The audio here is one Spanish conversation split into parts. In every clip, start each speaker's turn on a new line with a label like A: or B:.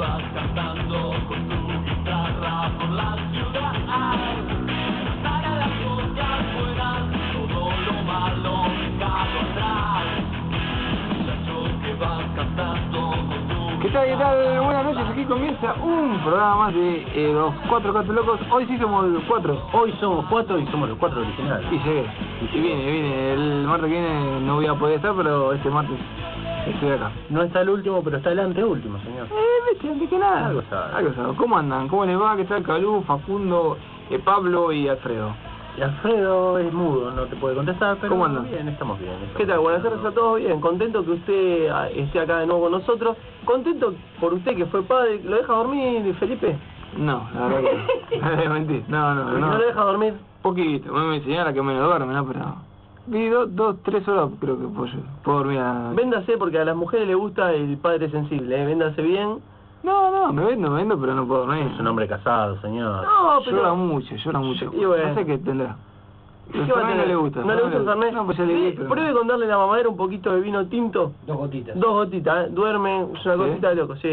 A: vas cantando con tu guitarra por la ciudad. Para las cosas buenas, todo lo malo dejado atrás. Muchacho que vas cantando con tu
B: ¿Qué tal? ¿Qué tal? Buenas noches, aquí comienza un programa más de los Cuatro Gatos Locos. Hoy sí somos los cuatro.
C: Hoy somos cuatro y somos los cuatro originales.
B: Y se ve, y viene. El martes que viene no voy a poder estar, pero este martes estoy acá.
C: No está el último, pero está el anteúltimo, señor.
B: Viste, antes que nada.
C: Algo sabe.
B: ¿Cómo andan? ¿Cómo les va? ¿Qué tal Calú, Facundo, Pablo y Alfredo?
C: Y Alfredo es mudo, no te puede contestar, pero
B: ¿Cómo andan?
C: bien, estamos bien.
D: ¿Qué tal? Buenas tardes a todos, bien, contento que usted esté acá de nuevo con nosotros, contento por usted que fue padre. ¿Lo deja dormir, Felipe?
B: No, la verdad que no. Mentí. No.
D: ¿No lo deja dormir?
B: Poquito, me enseñaron que menos duerme, ¿no? Pero vi 3 horas creo que puedo dormir a...
D: Véndase, porque a las mujeres les gusta el padre sensible, ¿eh? Véndase bien.
B: No, me vendo, pero no puedo dormir.
C: Es un hombre casado, señor.
D: No, pero...
B: Llora mucho.
D: Y bueno.
B: No sé qué tendrá.
D: ¿Qué va a tener?
B: No le gusta.
D: ¿No le gusta el Fernet?
B: No, pues ya le gusta.
D: Pruebe con darle la mamadera un poquito de vino tinto.
E: 2 gotitas.
D: 2 gotitas, ¿eh? Duerme, es una cosita de loco, sí.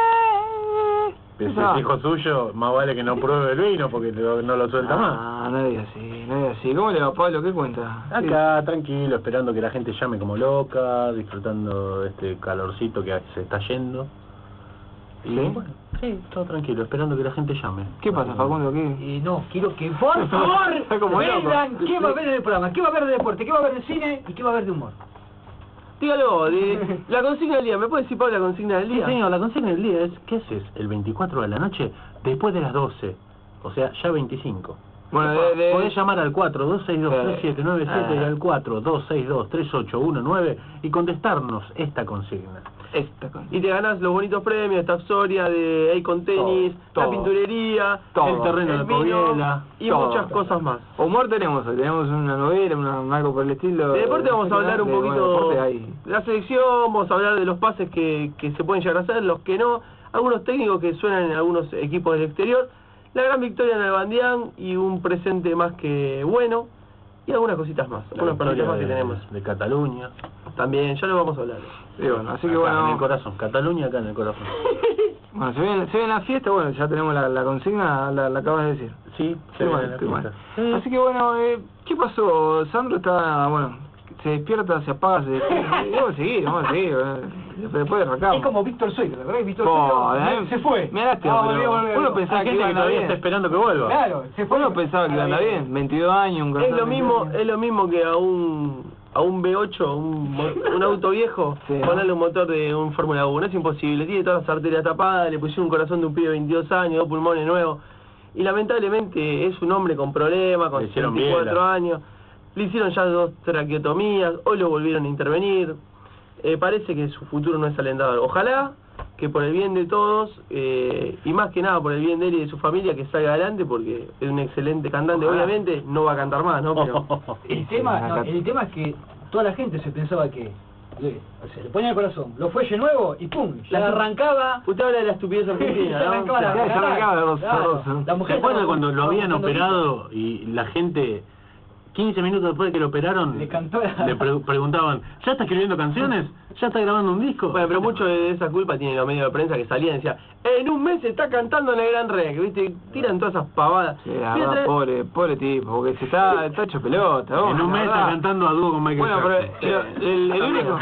C: Pero si es hijo suyo, más vale que no pruebe el vino porque no lo suelta más.
B: No digas así. ¿Cómo le va, Pablo? ¿Qué cuenta?
C: Acá, tranquilo, esperando que la gente llame como loca, disfrutando de este calorcito que se está yendo. Y
B: ¿Sí?
C: bueno, sí, todo tranquilo, esperando que la gente llame.
B: ¿Qué pasa, Facundo? ¿Qué?
E: Y no, quiero que por favor
B: Está como loco.
E: vendan qué va a haber en el programa, qué va a haber de deporte, qué va a haber de cine y qué va a haber de humor.
D: Dígalo, de la consigna del día, ¿me puede decir, Pablo, la consigna del
C: Sí,
D: día?
C: señor, la consigna del día es, ¿qué haces el 24 de la noche después de las 12? O sea, ya 25.
B: Bueno,
C: Podés llamar al 4-262-3797 y al 4-262-38119 y contestarnos esta consigna.
D: Y te ganás los bonitos premios, esta Soria de Icon Tenis,
B: Todo.
D: la pinturería,
B: Todo.
C: El terreno
D: el
C: de
D: vino
C: Coviela.
D: y
B: Todo.
D: muchas cosas más.
B: Humor tenemos una novela, algo por el estilo.
D: De deporte vamos a hablar un poquito
B: deporte ahí.
D: de la selección, vamos a hablar de los pases que se pueden llegar a hacer, los que no, algunos técnicos que suenan en algunos equipos del exterior, la gran victoria en el Bandián y un presente más que bueno, y algunas cositas más,
C: La
D: algunas
C: victoria
D: preguntas más que tenemos.
C: de Cataluña.
D: También, ya lo vamos a hablar.
B: Sí, bueno, así que
C: Acá
B: bueno.
C: en el corazón. Cataluña acá en el corazón.
B: Bueno, se viene la fiesta, bueno, ya tenemos la consigna, la acabas de decir.
C: Sí,
B: Qué mal. Así que bueno, ¿qué pasó? Sandro está, se despierta, se apaga, se despierta. Vamos a seguir. Después de arrancar.
E: Es como Víctor Sueiro, ¿verdad? Víctor
B: Oh,
E: Sueiro se fue.
B: Me lástima, pero uno pensaba que iba a andar
C: está
B: bien.
C: esperando que vuelva.
E: Claro, se fue.
B: Uno pensaba que iba a andar bien, 22 años, un
D: Es lo
B: cantante.
D: mismo que a un V8, un auto viejo,
B: Sí.
D: ponerle un motor de un Fórmula 1, es imposible, tiene todas las arterias tapadas, le pusieron un corazón de un pibe de 22 años, 2 pulmones nuevos, y lamentablemente es un hombre con problemas, con
C: Le hicieron
D: 64
C: biela.
D: años, le hicieron ya 2 traqueotomías, hoy lo volvieron a intervenir, parece que su futuro no es alentador. Ojalá que por el bien de todos, y más que nada por el bien de él y de su familia, que salga adelante, porque es un excelente cantante.
B: Ojalá.
D: Obviamente no va a cantar más, ¿no? Pero
E: El tema es que toda la gente se pensaba que le ponía el corazón, los fuelles nuevos y pum, ya arrancaba.
D: usted habla de la estupidez argentina, ¿no?
E: arrancaba
B: Ya arrancaba de dos a dos, ¿no?
E: La
C: ¿Se
E: mujer
C: acuerda
E: estaba
C: cuando lo habían
E: buscando
C: operado y la gente, 15 minutos después de que lo operaron,
E: Le cantó
C: le preguntaban, ¿ya está escribiendo canciones? ¿Ya está grabando un disco?
D: Bueno, pero mucho de esa culpa tiene los medios de prensa que salían y decían, en un mes está cantando en el Gran Rex, ¿viste? Tiran todas esas pavadas.
B: Sí, la verdad, pobre tipo, porque se está hecho pelota.
C: En un mes
B: la
C: está
B: verdad.
C: cantando a dúo con Michael
B: Bueno, pero
C: Jackson.
B: el único...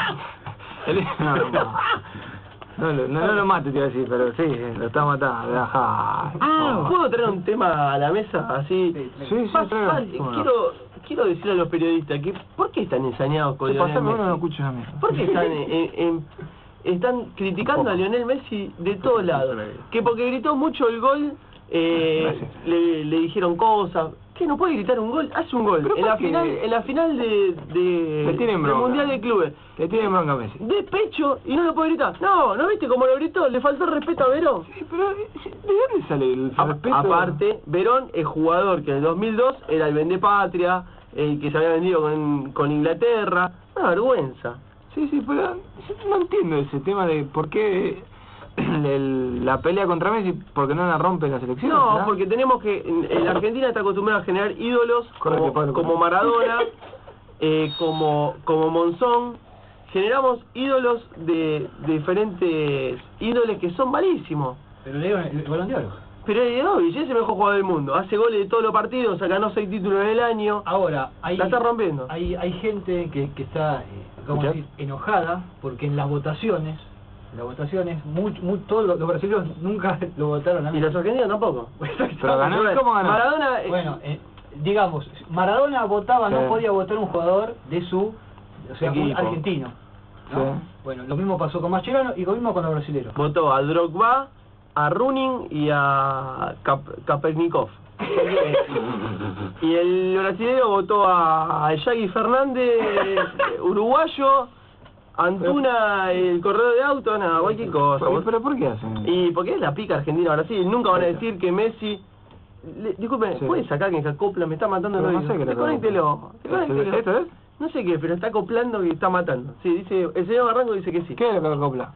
B: No lo mate, te iba a decir, pero sí, lo está matando.
D: ¿Puedo traer un tema a la mesa así?
B: Sí, traigo.
D: Quiero decirle a los periodistas que ¿por qué están ensañados con Lionel
B: Pasame uno, no
D: Messi?
B: escucho a mí.
D: ¿Por qué están criticando a Lionel Messi de todos lados? Que porque gritó mucho el gol, le dijeron cosas. ¿Qué? ¿No puede gritar un gol? Hace un gol.
B: Pero
D: En la
B: porque-
D: final
B: Le tienen
D: del
B: bronca.
D: Mundial de Clubes.
B: Le tiene bronca a Messi.
D: De pecho y no lo puede gritar. ¿No viste cómo lo gritó? ¿Le faltó respeto a Verón?
B: Sí, pero ¿de dónde sale el respeto?
D: Aparte, Verón es jugador que en el 2002 era el vendepatria, el que se había vendido con Inglaterra. Una vergüenza.
B: Sí, pero no entiendo ese tema de por qué la pelea contra Messi, porque no la rompe la selección.
D: No,
B: ¿verdad?
D: porque tenemos que... En la Argentina está acostumbrada a generar ídolos
B: Correcto, Pablo,
D: como Maradona, como Monzón, generamos ídolos de diferentes ídoles que son malísimos.
E: Pero le dieron el Balón de Oro.
D: Pero Ederovich es el mejor jugador del mundo, hace goles de todos los partidos, ganó 6 títulos en el año.
E: Ahora,
D: la está rompiendo.
E: Hay gente que está ¿cómo decir? Enojada porque en las votaciones, todos los brasileños nunca lo votaron a mí.
D: Y los argentinos tampoco.
B: Pero ganó, ¿cómo ganó?
D: Maradona...
E: Bueno, digamos, Maradona votaba,
B: Sí.
E: no podía votar un jugador de su, o sea, un
D: Equipo.
E: argentino, ¿no?
B: Sí.
E: Bueno, lo mismo pasó con Mascherano y lo mismo con los brasileños.
D: votó a Drogba, a Runin y a Kapenikov. Y el brasileño votó a Yagi Fernández, uruguayo, Antuna, el corredor de auto, nada, cualquier cosa.
B: ¿Pero por qué hacen?
D: Y porque es la pica Argentina-Brasil, nunca van a decir que Messi... disculpe,
B: Sí.
D: ¿puede sacar que se acopla? Me está matando el
B: Pero no
D: oído.
B: sé qué le
D: Desconéctelo.
B: ¿Esto es?
D: No sé qué, pero está acoplando que está matando. Sí, dice, el señor Barranco dice que sí.
B: ¿Qué es lo que acopla?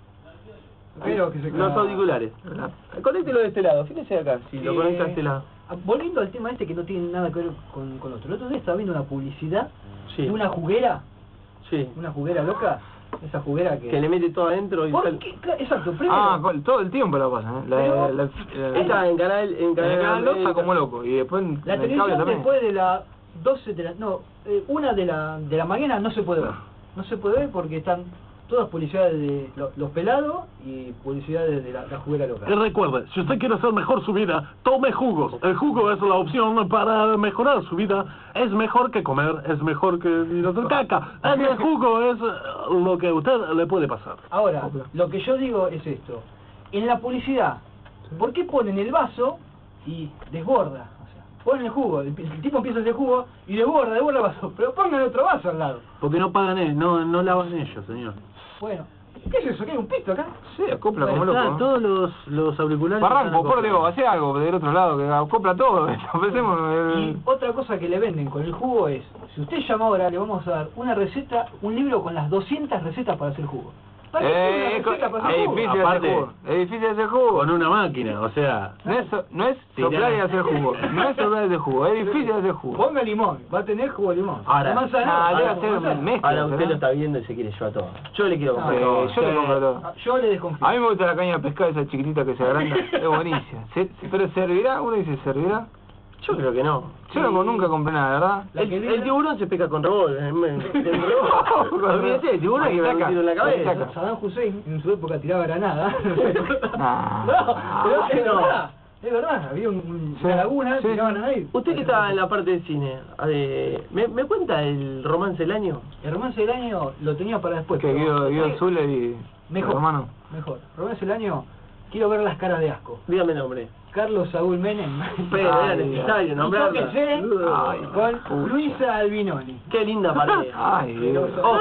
E: Pero que se
D: Los auriculares. Conéctelo de este lado, fíjese acá, si lo conecta de este lado.
E: Volviendo al tema este que no tiene nada que ver con otro. El otro día estaba viendo una publicidad
D: Sí.
E: de una juguera,
D: Sí.
E: una juguera loca, esa juguera que...
D: Que le mete todo adentro y
E: ¿Por
D: sale.
E: qué? Exacto, primero...
B: Ah, todo el tiempo lo pasan, ¿eh?
E: Pero-
D: Está en canal... En
B: En el canal 2 está
D: América.
B: como loco, y después en
E: La
B: el cable
E: televisión
B: también.
E: después de la 12 de la... No, 1 de la mañana no se puede ver. No se puede ver porque están todas publicidades de los pelados y publicidades de la juguera loca.
F: Y recuerde, si usted quiere hacer mejor su vida, tome jugos. El jugo es la opción para mejorar su vida. Es mejor que comer, es mejor que ir a hacer caca. El jugo es lo que a usted le puede pasar.
E: Ahora, lo que yo digo es esto. En la publicidad, ¿por qué ponen el vaso y desborda? O sea, ponen el jugo, el tipo empieza a hacer jugo y desborda el vaso, pero pongan otro vaso al lado.
C: Porque no pagan ellos, no lavan ellos, señor.
E: Bueno, ¿qué es eso? ¿Qué hay un pito acá?
B: Sí, acopla como loco.
C: Está, todos los auriculares...
B: Barranco,
C: están
B: por Dios,
C: acoplados.
B: hace algo del otro lado, que acopla todo. Empecemos.
E: Y otra cosa que le venden con el jugo es, si usted llama ahora, le vamos a dar una receta, un libro con las 200 recetas para hacer jugo. ¿Para qué quiere una receta para hacer
B: Es
E: jugo?
B: difícil
C: Aparte-
B: hacer jugo. Es difícil hacer jugo.
C: Con una máquina, o sea...
B: No es soplar y hacer jugo. No es soplar y hacer jugo. Es difícil hacer jugo.
E: Ponga limón, va a tener jugo de limón.
D: Ahora,
E: La manzana,
B: debe
E: ahora,
B: hacer
E: manzana.
B: mezcla.
D: Ahora usted lo está viendo y se quiere llevar todo. Yo le quiero comprar
E: No,
D: todo.
B: yo le compro todo.
E: Yo le desconfío.
B: A mí me gusta la caña de pescado esa chiquitita que se agranda. Es buenísima. Pero servirá, uno dice servirá.
D: Yo creo que no.
B: Yo no, nunca compré nada, ¿verdad?
E: La que viene-
D: El tiburón se pesca con revólver. Olvídese, el tiburón que me
B: Saca,
D: tiro en la cabeza.
B: saca.
E: Saddam Hussein en su época tiraba granada.
B: Nah.
E: No, pero es
D: no.
E: verdad. Es verdad, había
B: Sí,
E: una laguna,
B: sí.
E: tiraban ahí.
D: Usted que está en la parte de cine, ¿me cuenta el romance del año?
E: El romance del año lo tenía para después.
B: Que
E: pero-
B: Guido Zuller y
E: Mejor,
B: hermano.
E: mejor. Romance del año, quiero ver las caras de asco.
D: Dígame el nombre.
E: Carlos Saúl Menem.
D: Pero era
B: Ay,
D: necesario
E: Y
D: nombrarla.
E: tóquese
B: Ay,
E: con
B: pucha.
E: Luisa Albinoni.
D: Qué linda pareja.
B: Ay, Dios.
D: Ojo,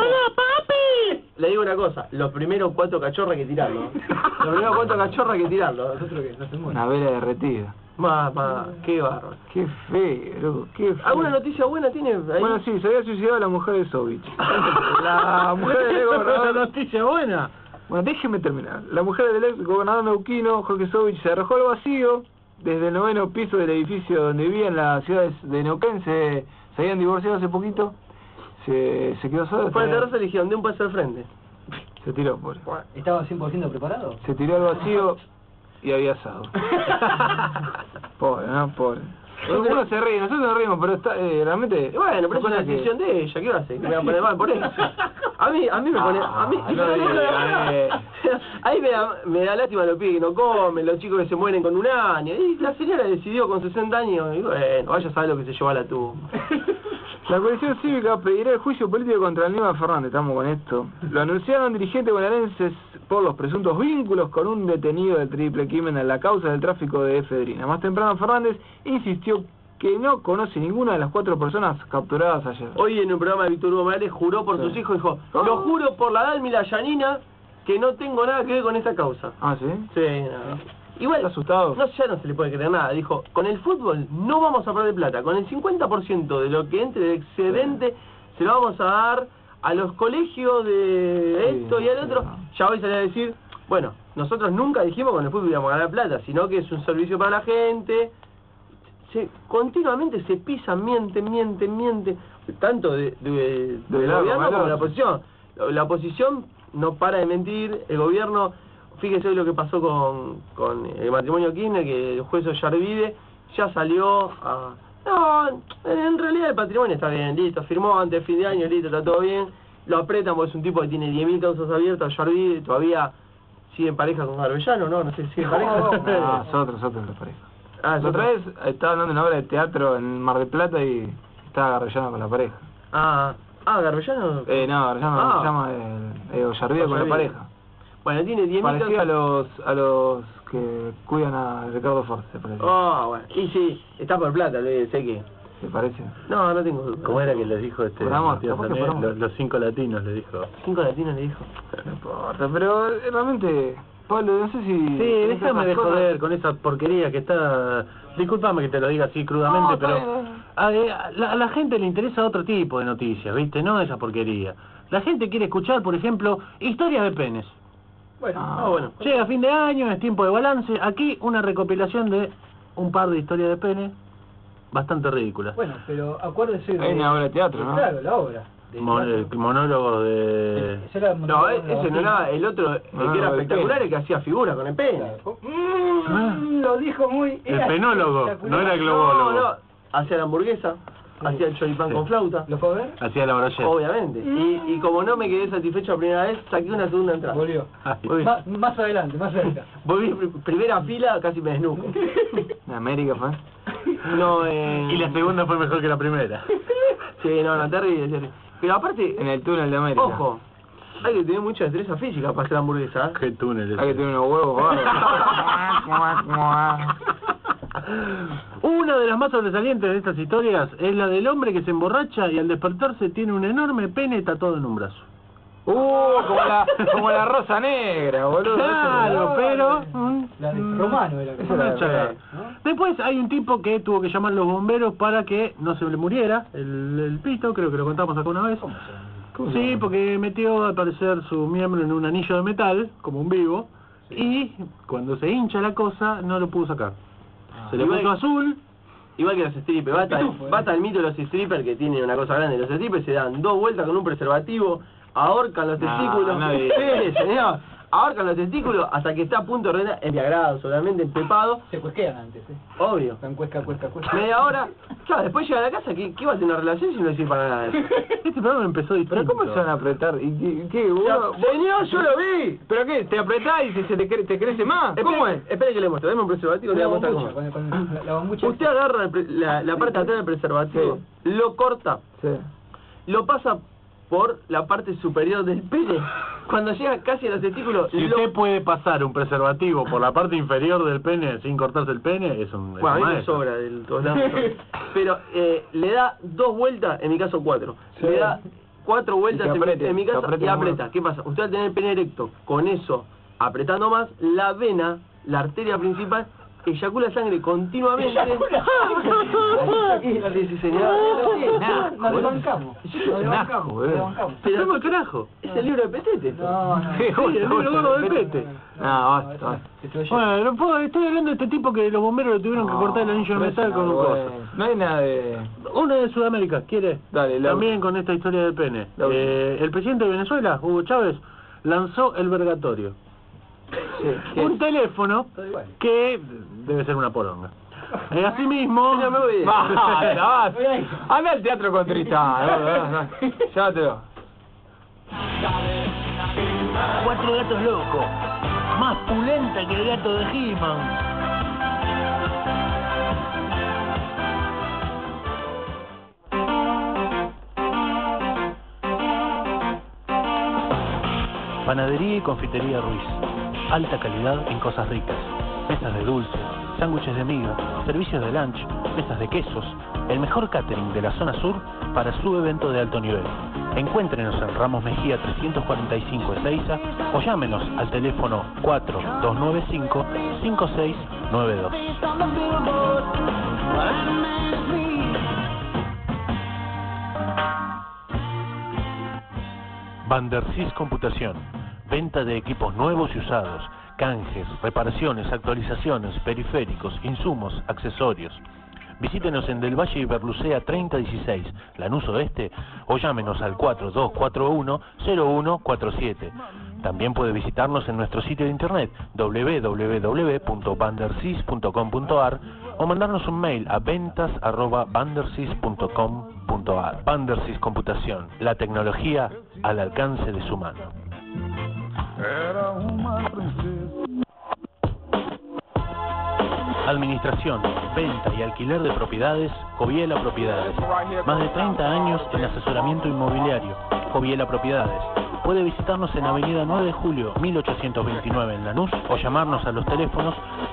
D: le digo una cosa, los primeros 4 cachorros hay que tirarlo. Los primeros 4 cachorros hay que tirarlo.
E: Nosotros que no se muere.
B: Una vela derretida.
D: Más, qué bárbaro.
B: Qué feo, qué feo.
D: ¿Alguna noticia buena tiene ahí?
B: Bueno, sí, se había suicidado la mujer de Sovich. La mujer del ex
C: Una
B: gobernador...
C: noticia buena.
B: Bueno, déjeme terminar. La mujer del ex gobernador neuquino, Jorge Sovich, se arrojó al vacío desde el 9º piso del edificio donde vivía en la ciudad de Neuquén. Se habían divorciado hace poquito. Se quedó sola.
D: Fue a la terraza y le dijeron, de un paso al frente.
B: Se tiró, pobre.
E: ¿Estaba 100% preparado?
B: Se tiró al vacío y había asado. Pobre, ¿no? Pobre. Uno se ríe, nosotros nos reímos, pero está, realmente...
D: Y bueno, pero es una
B: cosa que-
D: decisión de ella, ¿qué va a hacer? Que me va a poner mal por eso. A mí me pone... A mí,
B: no diga,
D: ahí me da lástima los pibes que no comen, los chicos que se mueren con 1 año. Y la señora decidió con 60 años, y bueno, vaya a saber lo que se llevó a la tumba.
B: La coalición cívica pedirá el juicio político contra Aníbal Fernández, estamos con esto. Lo anunciaron dirigentes bonaerenses por los presuntos vínculos con un detenido del triple crimen en la causa del tráfico de efedrina. Más temprano Fernández insistió que no conoce ninguna de las 4 personas capturadas ayer.
D: Hoy en un programa de Víctor Hugo Morales juró por
B: Sí.
D: sus hijos, dijo, lo juro por la Dalma y la Yanina que no tengo nada que ver con esta causa.
B: Ah, ¿sí?
D: Sí, no. Igual,
B: ¿Está asustado?
D: no, ya no se le puede creer nada. Dijo, con el fútbol no vamos a perder plata. Con el 50% de lo que entre de excedente se lo vamos a dar a los colegios de
B: Sí,
D: esto y al
B: sí,
D: otro.
B: no.
D: Ya hoy salía a decir, bueno, nosotros nunca dijimos que con el fútbol íbamos a ganar plata, sino que es un servicio para la gente. Continuamente se pisan, mienten, tanto del
B: lado
D: gobierno
B: como
D: como de la
B: del otro.
D: oposición. La oposición no para de mentir, el gobierno, fíjese hoy lo que pasó con el matrimonio Kirchner, que el juez Ollarvide ya salió a... No, en realidad el patrimonio está bien, listo, firmó antes de fin de año, listo, está todo bien, lo apretan porque es un tipo que tiene 10.000 causas abiertas, Ollarvide todavía sigue en pareja con Garbellano, ¿no? No sé si sigue en pareja.
B: No, es otro de pareja.
D: Ah,
B: La otra vez estaba hablando de una obra de teatro en Mar del Plata y estaba Garbellano con la pareja.
D: Garbellano.
B: No, Garbellano se llama Ollarvide con la pareja.
D: Bueno, tiene 10.000
B: parecido a los que cuidan a Ricardo Force, parece.
D: Bueno, y sí, está por plata, sé que...
B: ¿Te parece?
D: No tengo duda.
C: ¿Cómo era que les dijo
B: Matías Sané?
C: Los 5 latinos le dijo.
D: 5 latinos le dijo.
B: No importa, pero realmente, Pablo, no sé si...
C: Sí, déjame de joder con esa porquería que está... Disculpame que te lo diga así crudamente,
B: No,
C: pero a la gente le interesa otro tipo de noticias, ¿viste? No esa porquería. La gente quiere escuchar, por ejemplo, historias de penes.
D: Bueno,
C: Llega fin de año, es tiempo de balance. Aquí una recopilación de un par de historias de penes bastante ridículas.
E: Bueno, pero acuérdese de...
B: Hay una obra de teatro, ¿no?
E: Claro, la obra. de teatro.
C: Monólogos de...
E: Ese era
D: no, ese no era el otro, el que era espectacular, el que hacía figura con el pene.
E: Lo dijo muy...
C: El penólogo, no era el globólogo.
D: No, hacía la hamburguesa, hacía el choripán con flauta.
E: ¿Lo fue a ver?
C: Hacía la brocheta.
D: Obviamente. Y como no me quedé satisfecho la primera vez, saqué una segunda entrada.
E: Volvió. Más adelante, más cerca.
D: Volví primera fila, casi me desnuco.
B: ¿En América fue?
D: No,
C: Y la segunda fue mejor que la primera.
D: Sí, no, terrible. Pero aparte,
B: En el túnel de América.
D: ojo, hay que tener mucha destreza física para hacer la hamburguesa.
C: Qué túnel ese.
B: Hay que tener unos huevos bárbaros.
C: Una de las más sobresalientes de estas historias es la del hombre que se emborracha y al despertarse tiene un enorme pene tatuado en un brazo.
B: Como la rosa negra, boludo.
C: Claro, pero...
E: La de Romano era.
C: Una chagada. Después hay un tipo que tuvo que llamar a los bomberos para que no se le muriera el pito, creo que lo contamos acá una vez. Sí, porque metió al parecer su miembro en un anillo de metal, como un vivo, y cuando se hincha la cosa no lo pudo sacar. Se le puso azul.
D: Igual que los strippers, bata el mito de los strippers que tienen una cosa grande. Los strippers se dan 2 vueltas con un preservativo, ahorcan los testículos. Sí, señor. Ahorcan los testículos hasta que está a punto de reventar, embriagado, solamente empepado.
E: Se cuesquean antes,
D: Obvio.
E: Están cuesca.
D: Media hora. Claro, después llega a la casa, ¿qué va a tener una relación si no le sirve para nada?
C: Este programa empezó distinto.
B: ¿Pero cómo se van a apretar? ¿Y qué?
D: Señor, yo lo vi.
B: ¿Pero qué? ¿Te apretás y te crece más? ¿Cómo es?
D: Espere que le muestro, deme un preservativo y le voy a mostrar cómo es.
E: Con la bombucha.
D: Usted agarra la parte de atrás del preservativo, lo corta,
B: Sí.
D: lo pasa por la parte superior del pene. Cuando llega casi a los testículos,
C: Si usted puede pasar un preservativo por la parte inferior del pene sin cortarse el pene, es un...
D: Bueno, a mí me sobra de todos lados. Pero le da 2 vueltas, en mi caso 4.
B: Sí.
D: Le da 4 vueltas en mi caso y
B: aprieta.
D: aprieta. ¿Qué pasa? Usted al tener el pene erecto, con eso, apretando más, la vena, la arteria principal, eyacula sangre continuamente. Sí, señor.
E: Nos desbancamos.
C: ¡Pero carajo!
D: Es el libro de Petete.
E: No.
C: Sí, el libro gordo del pete.
B: No, basta.
C: Bueno, estoy hablando de este tipo que los bomberos le tuvieron que cortar el anillo de metal con un coso.
B: No hay nada de...
C: Uno de Sudamérica, ¿quiere?
B: Dale,
C: También con esta historia del pene. El presidente de Venezuela, Hugo Chávez, lanzó el vergatorio.
B: Sí.
C: Un teléfono que debe ser una poronga. Asimismo...
B: Basta. Anda al teatro con Tristán. Llévatelo.
C: 4 gatos locos. Más pulenta que el gato de He-Man. Panadería y confitería Ruiz. Alta calidad en cosas ricas. Mesas de dulce, sándwiches de miga, servicios de lunch, mesas de quesos. El mejor catering de la zona sur para su evento de alto nivel. Encuéntrenos en Ramos Mejía 345 Ezeiza o llámenos al teléfono 4295-5692. Vandercis Computación. Venta de equipos nuevos y usados. Canjes, reparaciones, actualizaciones, periféricos, insumos, accesorios. Visítenos en Del Valle y Berlucea 3016, Lanús Oeste, o llámenos al 4241-0147. También puede visitarnos en nuestro sitio de internet www.bandersys.com.ar o mandarnos un mail a ventas@bandersys.com.ar. Bandersys Computación, la tecnología al alcance de su mano. Administración, venta y alquiler de propiedades, Joviela Propiedades. Más de 30 años en asesoramiento inmobiliario, Joviela Propiedades. Puede visitarnos en Avenida 9 de Julio, 1829 en Lanús, o llamarnos a los teléfonos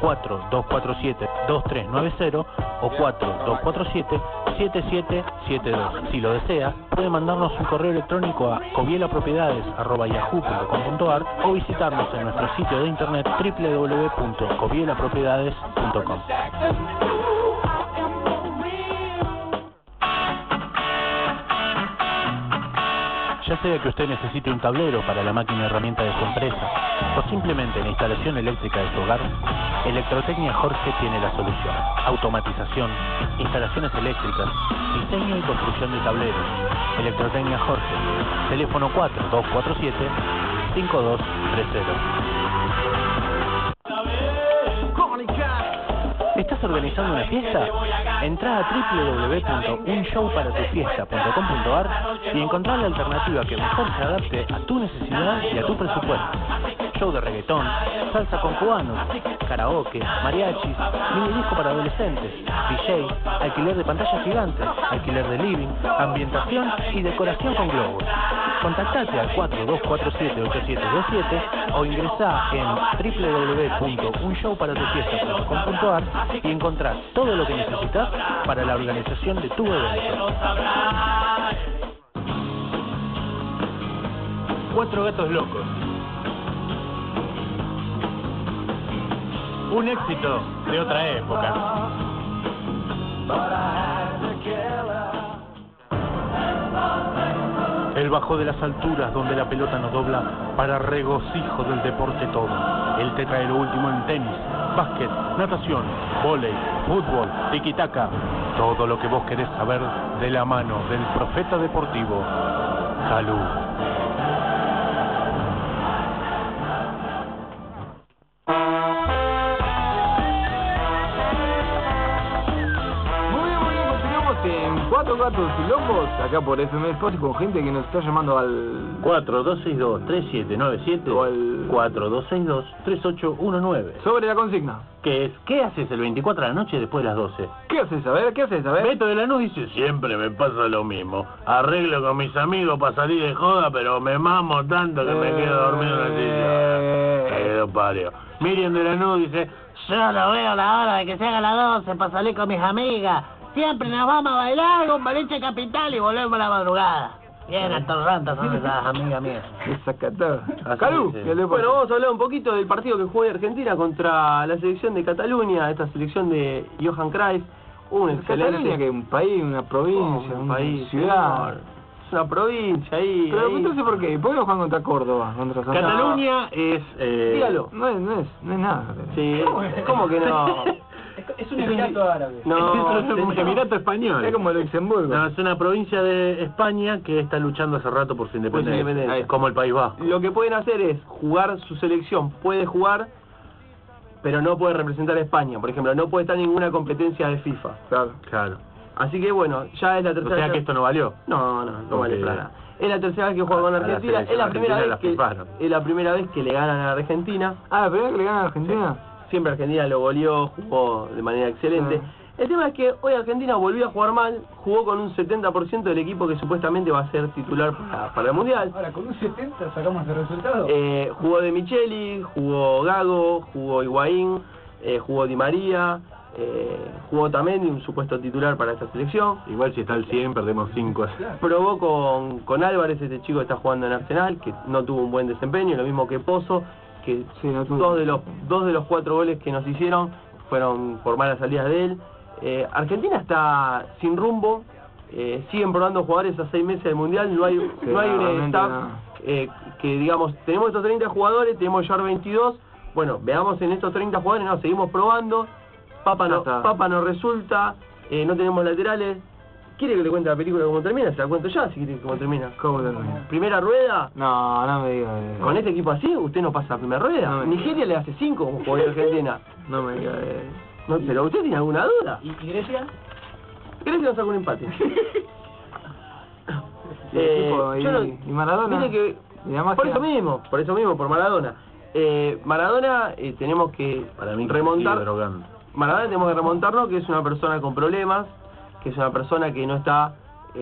C: 4247-2390 o 4247-7772. Si lo desea, puede mandarnos un correo electrónico a jovielapropiedades@yahoo.com.ar o visitarnos en nuestro sitio de internet www.jovielapropiedades.com. Ya sea que usted necesite un tablero para la máquina herramienta de su empresa o simplemente la instalación eléctrica de su hogar, Electrotecnia Jorge tiene la solución. Automatización, instalaciones eléctricas, diseño y construcción de tableros. Electrotecnia Jorge, teléfono 4247-5230. ¿Estás organizando una fiesta? Entrá a www.unshowparatufiesta.com.ar y encontrá la alternativa que mejor se adapte a tu necesidad y a tu presupuesto. Show de reggaetón, salsa con cubanos, karaoke, mariachis, mini disco para adolescentes, DJ, alquiler de pantallas gigantes, alquiler de living, ambientación y decoración con globos. Contactate al 4247-8727 o ingresá en www.unshowparatufiesta.com.ar y encontrás todo lo que necesitas para la organización de tu evento. Cuatro gatos locos. Un éxito de otra época. El bajo de las alturas donde la pelota no dobla para regocijo del deporte todo. Él te trae lo último en tenis, básquet, natación, vóley, fútbol, tiki-taka. Todo lo que vos querés saber de la mano del profeta deportivo, Calú.
B: Cuatro gatos y locos, acá por FM Espacio, con gente que nos está llamando al
C: 4262-3797
B: o al
C: 4262-3819.
B: sobre la consigna.
C: ¿Qué es? ¿Qué haces el 24 de la noche después de las 12?
B: ¿Qué haces? A ver, ¿qué haces? A ver.
C: Beto de Lanús dice, siempre me pasa lo mismo. Arreglo con mis amigos para salir de joda, pero me mamo tanto que me quedo dormido en la silla. Quedo pario. Miriam de Lanús dice,
G: Yo no veo la hora de que se haga las 12 para salir con mis amigas. Siempre nos vamos a bailar con Valencia Capital y volvemos a la madrugada. Bien atorrantas son esas amigas mías.
B: Desacatada.
C: Así
B: Calú,
C: dice.
B: ¿qué le pasa?
D: Bueno, vamos a hablar un poquito del partido que jugó Argentina contra la selección de Cataluña, esta selección de Johan Cruyff. Un excelente...
B: Cataluña, que es un país, una provincia,
D: un
B: una
D: país,
B: ciudad.
D: señor. Es una provincia ahí.
B: Pero
D: ahí.
B: entonces, ¿por qué? ¿Por qué no juegan contra Córdoba? Contra San
C: Cataluña es...
D: Dígalo.
B: No es nada.
D: Sí, ¿cómo que no?
E: Es un emirato árabe.
D: No,
C: es un emirato español.
B: Es como Luxemburgo.
C: No, es una provincia de España que está luchando hace rato por su independencia.
D: independencia.
C: Es como el País Vasco.
D: Lo que pueden hacer es jugar su selección. Puede jugar, pero no puede representar a España. Por ejemplo, no puede estar en ninguna competencia de FIFA.
C: Claro.
D: Así que bueno, ya es la
C: O
D: tercera
C: sea
D: vez
C: que esto no valió.
D: No vale
C: Ok.
D: para nada. Es la tercera vez que juega con
C: A la
D: Argentina. Es
C: selección
D: la primera
C: argentina
D: vez
C: la
D: que
C: fifaron.
D: es la primera vez que le ganan a Argentina.
B: Ah, ¿la primera que le ganan a Argentina?
D: Siempre Argentina lo goleó, jugó de manera excelente.
B: Sí.
D: El tema es que hoy Argentina volvió a jugar mal, jugó con un 70% del equipo que supuestamente va a ser titular para el Mundial.
E: Ahora, con un 70 sacamos el resultado.
D: Jugó De Micheli, jugó Gago, jugó Higuaín, jugó Di María, jugó Tamendi, un supuesto titular para esta selección.
C: Igual si está al 100 perdemos 5.
D: Probó con Álvarez, este chico que está jugando en Arsenal, que no tuvo un buen desempeño, lo mismo que Pozo, que
B: Sí, no tuvo.
D: dos de los 4 goles que nos hicieron fueron por malas salidas de él. Argentina está sin rumbo, siguen probando jugadores a 6 meses del Mundial, no hay un
B: realmente
D: staff
B: no.
D: que digamos, tenemos estos 30 jugadores, tenemos ya 22, bueno, veamos en estos 30 jugadores, no, seguimos probando, Papa no resulta, no tenemos laterales. ¿Quiere que le cuente la película cómo termina? Se la cuento ya, si quiere cómo termina.
B: ¿Cómo termina?
D: Primera rueda,
B: No, no me digas.
D: con este equipo así, usted no pasa la primera rueda.
B: No me
D: Nigeria le hace 5 como jugador de Argentina.
B: No me digas.
D: No, pero ¿usted tiene alguna duda?
E: ¿Y Grecia?
D: ¿Crees que nos saca un empate?
B: Y el equipo, y Maradona.
D: Mire que,
B: Y la magia.
D: por eso mismo, por Maradona. Maradona tenemos que
C: Para mí,
D: remontar.
C: sigue drogando.
D: Maradona tenemos que remontarnos, que es una persona con problemas, que es una persona que no está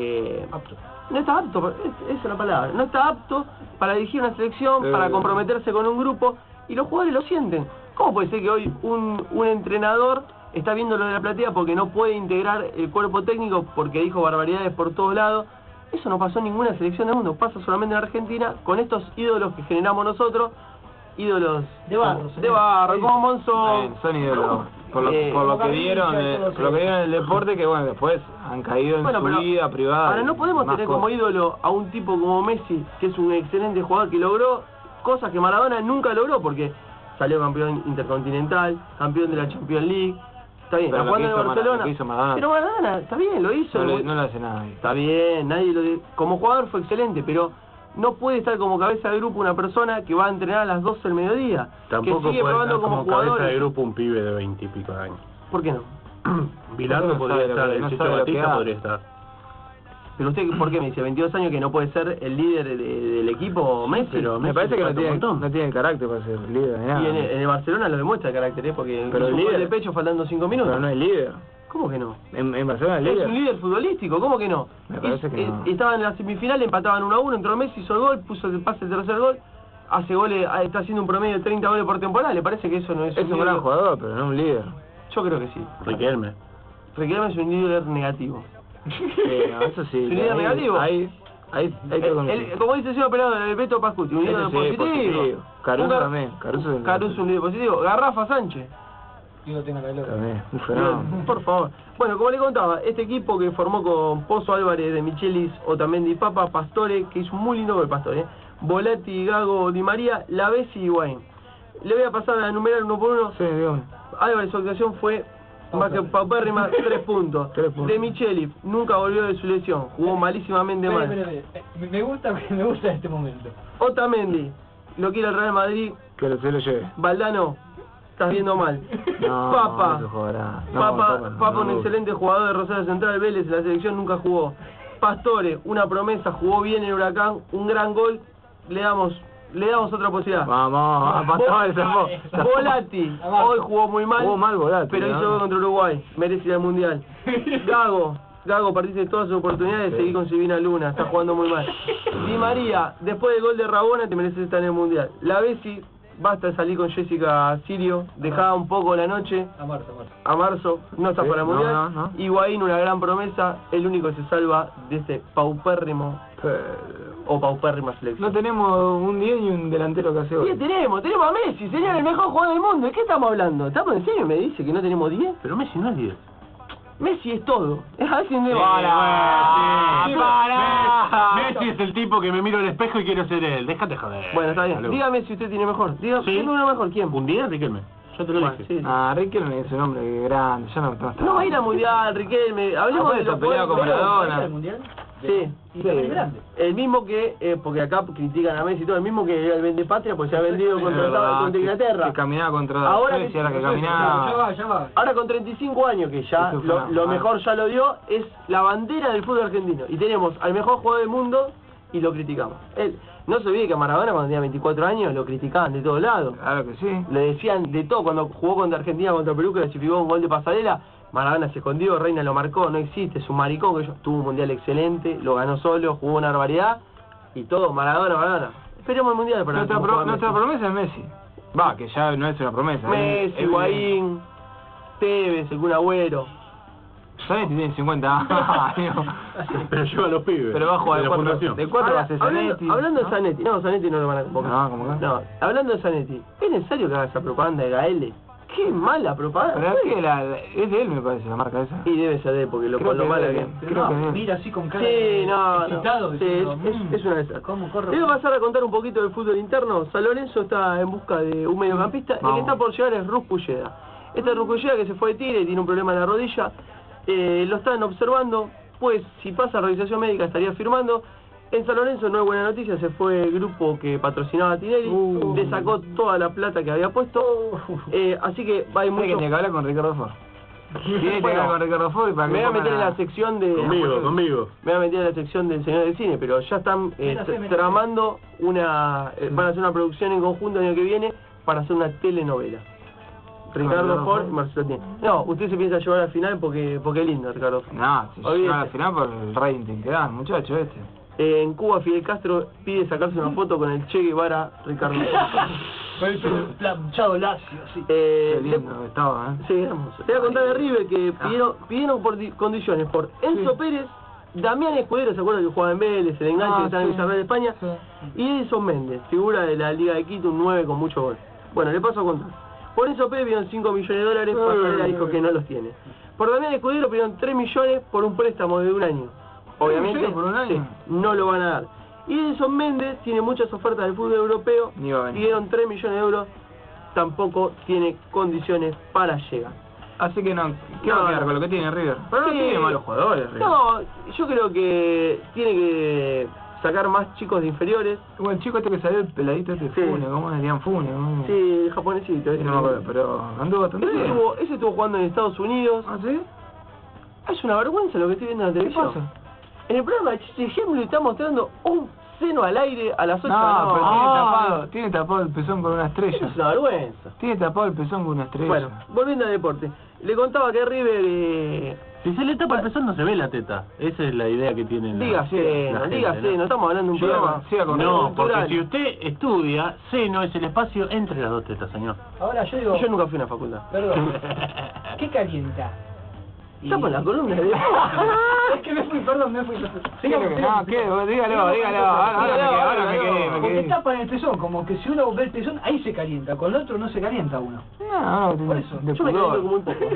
E: Apto.
D: no está apto, esa es la palabra, no está apto para dirigir una selección, para comprometerse con un grupo, y los jugadores lo sienten. ¿Cómo puede ser que hoy un entrenador está viendo lo de la platea porque no puede integrar el cuerpo técnico porque dijo barbaridades por todos lados? Eso no pasó en ninguna selección del mundo, pasa solamente en Argentina, con estos ídolos que generamos nosotros, ídolos
E: De barro,
D: de
E: señor.
D: barro, como Monzón.
B: Son ídolos. Por lo que dieron, por lo que dieron en el deporte, que bueno, después han caído en su
D: pero
B: vida privada.
D: ahora no podemos
B: más
D: tener
B: cosas.
D: como ídolo a un tipo como Messi, que es un excelente jugador que logró cosas que Maradona nunca logró, porque salió campeón intercontinental, campeón de la Champions League, está bien,
B: Pero
D: está
B: lo que
D: jugando en
B: hizo
D: Barcelona,
B: lo que hizo Maradona.
D: pero Maradona, está bien, lo hizo,
B: No le hace nada ahí.
D: está bien, nadie como jugador fue excelente, pero no puede estar como cabeza de grupo una persona que va a entrenar a las 12 del mediodía,
C: Tampoco
D: que sigue
C: puede
D: probando
C: estar
D: como
C: como cabeza de
D: jugador.
C: grupo un pibe de 20 y pico de años.
D: ¿Por qué no?
C: Bilardo
B: No
C: podría
B: sabe lo
C: estar,
B: que-
C: el
B: no
C: Chicho
B: sabe lo que
C: Batista
B: hace.
C: podría estar.
D: Pero usted, ¿por qué me dice 22 años que no puede ser el líder del equipo Messi?
C: pero
B: Me
C: Messi
B: parece que
C: le
B: no
C: falta un
B: tiene,
C: montón.
B: no tiene el carácter para ser líder ni nada.
D: Y en el Barcelona lo demuestra el carácter, porque
B: Pero
D: hizo
B: el
D: un gol
B: líder-
D: de pecho faltando 5 minutos.
B: Pero no es líder.
D: ¿Cómo que no?
B: En Barcelona es
D: Es
B: líder.
D: un líder futbolístico, ¿cómo que no?
B: Me parece que no.
D: Estaban en la semifinal, empataban 1-1, entró Messi, hizo el gol, puso el pase del tercer gol, hace goles, está haciendo un promedio de 30 goles por temporada, ¿le parece que eso no es
B: Es un
D: líder?
B: gran jugador, pero no un líder.
D: Yo creo que sí.
C: Riquelme.
D: Riquelme es un líder negativo.
B: Sí, no, eso sí.
D: ¿Es un líder negativo?
B: Ahí te conocí.
D: Como dice el señor Operador, el Beto Pascuti, un
B: Ese
D: líder
B: sí,
D: positivo.
B: Caruso
D: Un
B: también. Caruso
D: es un líder positivo. Garrafa Sánchez.
E: Yo lo tengo la pelota.
B: También. Un fenómeno.
D: Por favor. Bueno, como le contaba, este equipo que formó con Pozo Álvarez, de Michelis, Otamendi, Papa, Pastore, que hizo un muy lindo gol Pastore, Volati, Gago, Di María, Lavezzi y Higuaín. Le voy a pasar a enumerar uno por uno.
B: Sí, dígame.
D: Álvarez, su actuación fue más que paupérrima, 3 puntos.
B: 3 puntos.
D: De Michelis, nunca volvió de su lesión, jugó malísimamente mal.
E: Espere. Me gusta este momento.
D: Otamendi, lo quiere el Real Madrid,
B: Que se lo lleve.
D: Valdano, estás viendo mal.
B: No,
D: Papa,
B: no se jugará. No,
D: Papa,
B: no,
D: un
B: no.
D: excelente jugador de Rosario Central, Vélez, en la selección nunca jugó. Pastore, una promesa, jugó bien en Huracán, un gran gol, le damos otra posibilidad.
B: Vamos, Pastore, zafó.
D: Volati, hoy jugó muy mal,
B: Jugó mal Volati,
D: pero
B: ¿no?
D: hizo gol contra Uruguay, merece ir al Mundial. Gago, perdiste todas sus oportunidades de seguir con Silvina Luna, está jugando muy mal. Di María, después del gol de Rabona te mereces estar en el Mundial. Lavezzi, basta de salir con Jessica Sirio, dejá un poco la noche.
E: A marzo.
D: A marzo, no está
B: Sí,
D: para el
B: no,
D: Mundial.
B: no.
D: Higuaín, una gran promesa, el único que se salva de este paupérrimo o paupérrima selección.
B: No tenemos un 10 y un delantero que hace
D: ¿Qué
B: gol.
D: tenemos? Tenemos a Messi, señor, el mejor jugador del mundo. ¿De qué estamos hablando? ¿Estamos en serio? ¿Me dice que no tenemos 10?
C: Pero Messi no es líder.
D: Messi es todo. A ver si me
C: Messi es el tipo que me miro al espejo y quiero ser él. Déjate joder.
D: Bueno, está bien.
C: Salud.
D: Dígame si usted tiene mejor. Dígame,
C: Sí.
D: ¿tiene uno mejor? ¿Quién?
C: Un día, Riquelme. Yo te lo
D: Bueno,
C: dije.
D: sí, sí.
B: Ah, Riquelme es un hombre grande, ya no está.
D: No va a ir al Mundial, Riquelme. Hablemos
B: Ah,
D: de
B: bueno,
D: los
B: pelea con
D: jugadores.
B: Maradona.
E: ¿El mundial?
D: Sí.
E: Y también es grande.
D: El mismo que, porque acá critican a Messi y todo, el mismo que era el vendepatria, pues se ha vendido contra Inglaterra.
B: Que caminaba contra
D: Ahora
B: Suecia,
D: que-
B: era que
E: Ya
B: caminaba.
E: va.
D: Ahora con 35 años, que ya
B: Eso fue
D: lo
B: una-
D: mejor ya lo dio, es la bandera del fútbol argentino. Y tenemos al mejor jugador del mundo y lo criticamos. Él, no se olvide que a Maradona cuando tenía 24 años lo criticaban de todos lados.
B: Claro que sí.
D: Le decían de todo, cuando jugó contra Argentina, contra Perú, que clasificó un gol de pasarela, Maradona se escondió, Reina lo marcó, no existe, es un maricón, que tuvo un mundial excelente, lo ganó solo, jugó una barbaridad, y todo, Maradona. Esperemos el mundial para
B: Nuestra,
D: cómo juega
B: nuestra
D: Messi.
B: promesa es Messi. Va, que ya no es una promesa.
D: Messi,
B: es-
D: Higuaín, Tevez, el Kun Agüero.
B: Zanetti tiene 50 años.
C: Pero lleva a los pibes.
B: Pero va a jugar
C: de
B: de
C: la
B: 4.
C: fundación.
B: De 4 va a ser Zanetti.
D: Hablando de Zanetti, no, Zanetti no lo van a convocar.
B: No, ¿cómo que?
D: No, hablando de Zanetti, ¿es necesario que haga esa propaganda de Gaele? ¡Qué mala propaganda!
B: Pero es que es de él, me parece, la marca esa.
D: Y debe ser de él, porque lo
B: Creo
D: con lo
B: que
D: mala
B: de
D: que...
B: él.
E: Pero
B: Creo
E: no,
B: que no.
E: mira así con cara
D: Sí, no,
E: excitado,
D: sí,
E: diciendo,
D: es una de esas.
E: ¿Cómo corre?
D: Le voy a pasar a contar un poquito del fútbol interno. San Lorenzo está en busca de un mediocampista. El que
B: Vamos.
D: está por llegar es Rus Pulleda. Este Rus Pulleda que se fue de Tigre y tiene un problema en la rodilla. lo están observando, pues si pasa revisación médica estaría firmando. En San Lorenzo no hay buena noticia, se fue el grupo que patrocinaba a Tinelli, le sacó toda la plata que había puesto, así que hay
B: Hay que
D: mucho...
B: hablar con Ricardo Ford. Tiene que
D: Bueno,
B: hablar con Ricardo Ford para que
D: me voy a
B: pongan
D: meter en la sección de...
F: Conmigo.
D: Me voy a meter en la sección del señor del cine, pero ya están tramando una... van a hacer una producción en conjunto el año que viene para hacer una telenovela. Ricardo Ford y Marcelo Tinelli. No, usted se piensa llevar al final porque es lindo, Ricardo Ford.
B: No, si
D: Olvídese.
B: llega al final por el rating que dan, muchacho
D: En Cuba, Fidel Castro pide sacarse una foto con el Che Guevara, Ricardo Ford.
E: Con el pelo planchado lacio, sí.
B: Qué lindo estaba,
D: Sí, hermoso. Te voy a contar de River que pidieron por condiciones por Enzo Pérez, Damián Escudero, ¿se acuerdan que jugaba en Vélez, el enganche que está en Villarreal de España?
B: Sí.
D: Y Edison Méndez, figura de la Liga de Quito, un 9 con mucho gol. Bueno, le paso a contar. Por Enzo Pérez pidieron 5 millones de dólares, Pasarela dijo que no los tiene. Por Damián Escudero pidieron 3 millones por un préstamo de un año. Obviamente,
B: millones por un año?
D: sí, no lo van a dar. Y Edison Méndez tiene muchas ofertas del fútbol europeo,
B: Ni va a venir.
D: pidieron 3 millones de euros, tampoco tiene condiciones para llegar.
B: Así que no, ¿qué
D: No,
B: va a quedar
D: no.
B: con lo que tiene River? Pero no
D: Sí.
B: tiene malos jugadores, River.
D: No, yo creo que tiene que sacar más chicos de inferiores.
B: Bueno, el chico este que salió, el peladito este,
D: Sí.
B: Fune, ¿cómo es? Dian Fune, ¿no?
D: Sí, el japonesito.
B: Sí, no me acuerdo, pero anduvo bastante
D: Ese
B: bien.
D: estuvo jugando en Estados Unidos.
B: ¿Ah, sí?
D: Es una vergüenza lo que estoy viendo en la televisión.
B: pasa?
D: En el programa de Chiche Gemlu está mostrando un seno al aire a las 8 de la
B: No, pero
D: noche.
B: tiene tapado el pezón con una estrella.
D: Es una vergüenza.
B: Tiene tapado el pezón con una estrella.
D: Bueno, volviendo al deporte. Le contaba que River...
F: Si se le tapa el pezón no se ve la teta. Esa es la idea que tienen.
D: dígase,
F: la gente,
D: dígase, no estamos hablando de un
B: Siga
D: programa.
B: con- siga con-
F: No, porque
D: cultural.
F: si usted estudia, seno es el espacio entre las dos tetas, señor.
E: Ahora yo digo,
D: Yo nunca fui a una facultad.
E: perdón, ¿qué calienta?
D: Está con la columna de...
E: Es que me fui. Sigamos,
B: No, ¿qué? Dígalo, ahora me quedé.
E: Porque tapan el pezón, como que si uno ve el pezón, ahí se calienta, con el otro no se calienta uno.
B: No,
E: Por eso,
B: de
D: Yo me caliento
B: pudor.
D: como muy poco.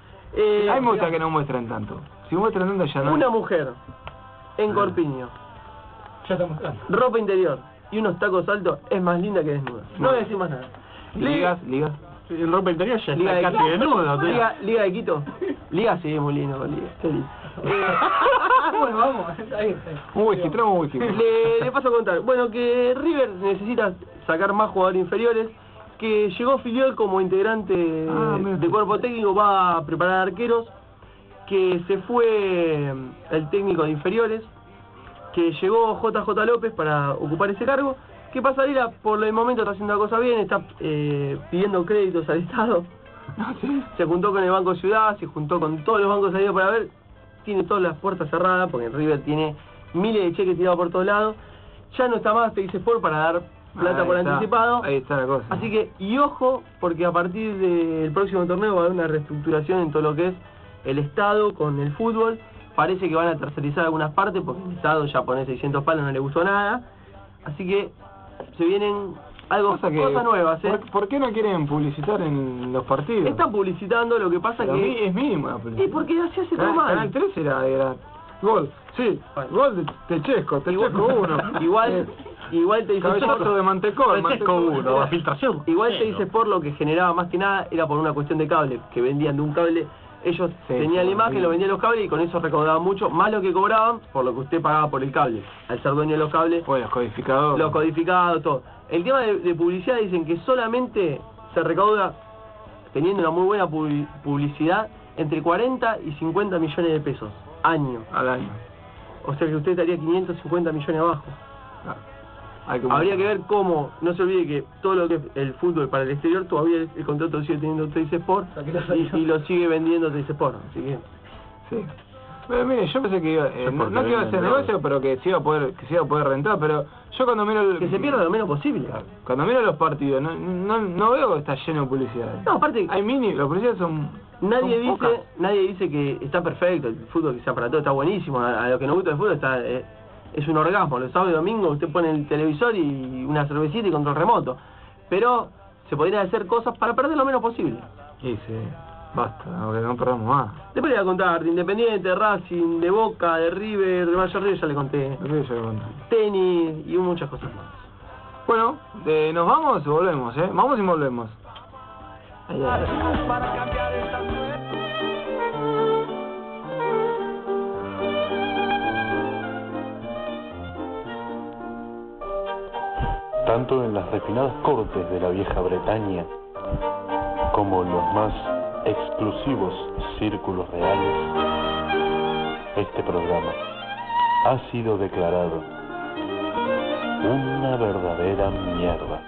B: A mí me gusta que no muestren tanto. Si muestran tanto ya no.
D: Una mujer en corpiño,
E: Ya está mostrando.
D: ropa interior y unos tacos altos es más linda que desnuda. No voy a decir más nada.
B: Ligas.
F: El ropa interior ya
D: Liga
F: está
D: de
F: casi
D: Quito.
F: desnudo.
D: Liga de Quito. Liga sí, muy lindo, Liga. Qué lindo.
E: Bueno, vamos, está bien.
B: Un whisky, traemos un whisky.
D: Le paso a contar. Bueno, que River necesita sacar más jugadores inferiores. Que llegó Filiol como integrante
B: mira.
D: de cuerpo técnico, va a preparar arqueros. Que se fue el técnico de inferiores. Que llegó JJ López para ocupar ese cargo. Que Pasarela por el momento está haciendo la cosa bien, está pidiendo créditos al Estado. Se juntó con el Banco Ciudad, se juntó con todos los bancos salidos para ver. Tiene todas las puertas cerradas porque River tiene miles de cheques tirados por todos lados. Ya no está más Teis Sport para dar plata
B: Ahí
D: por
B: está,
D: anticipado.
B: Ahí está la cosa.
D: Así que, y ojo, porque a partir del próximo torneo va a haber una reestructuración en todo lo que es el Estado con el fútbol. Parece que van a tercerizar algunas partes porque el Estado ya pone 600 palos, no le gustó nada. Así que se vienen cosas nuevas, ¿eh?
B: ¿Por qué no quieren publicitar en los partidos?
D: Están publicitando, lo que pasa
B: Pero
D: que...
B: es mínimo la publicidad.
D: Y porque así hace todo
B: Canal
D: mal.
B: 3 era gol. Sí,
D: Bueno.
B: gol de Techesco 1.
D: Igual te dice
B: Cabezazo de Mantecol.
F: Francesco 1, la filtración.
D: Igual te dice por lo que generaba más que nada era por una cuestión de cable, que vendían de un cable, ellos tenían la imagen, lo vendían los cables y con eso recaudaban mucho, más lo que cobraban por lo que usted pagaba por el cable. Al ser dueño de los cables,
B: Pues los codificadores.
D: los codificados, todo. El tema de publicidad dicen que solamente se recauda, teniendo una muy buena publicidad, entre 40 y 50 millones de pesos año.
B: Al año.
D: O sea que usted estaría 550 millones abajo. Habría que ver cómo, no se olvide que todo lo que es el fútbol para el exterior, todavía el contrato sigue teniendo Teis Sport y lo sigue vendiendo Teis Sport, así que...
B: Sí. Pero mire, yo pensé que iba, no que iba a ser negocio, pero que se iba a poder rentar, pero yo cuando miro
D: Que se pierda lo menos posible.
B: cuando miro los partidos no veo que está lleno de publicidad.
D: No, aparte,
B: Hay las publicidades son
D: nadie
B: son pocas.
D: dice que está perfecto, el fútbol que sea para todo está buenísimo, a lo que nos gusta el fútbol está... es un orgasmo, los sábados y domingos usted pone el televisor y una cervecita y control remoto. Pero se podrían hacer cosas para perder lo menos posible.
B: Y sí, basta, porque no perdamos más.
D: Después le voy a contar de Independiente, de Racing, de Boca, de River, de Valle Río, ya le conté.
B: No sé, ya lo conté.
D: Tenis y muchas cosas más.
B: Bueno, ¿nos vamos o volvemos? Vamos y volvemos.
A: Para cambiar esta suerte.
C: tanto en las refinadas cortes de la vieja Bretaña como en los más exclusivos círculos reales, este programa ha sido declarado una verdadera mierda.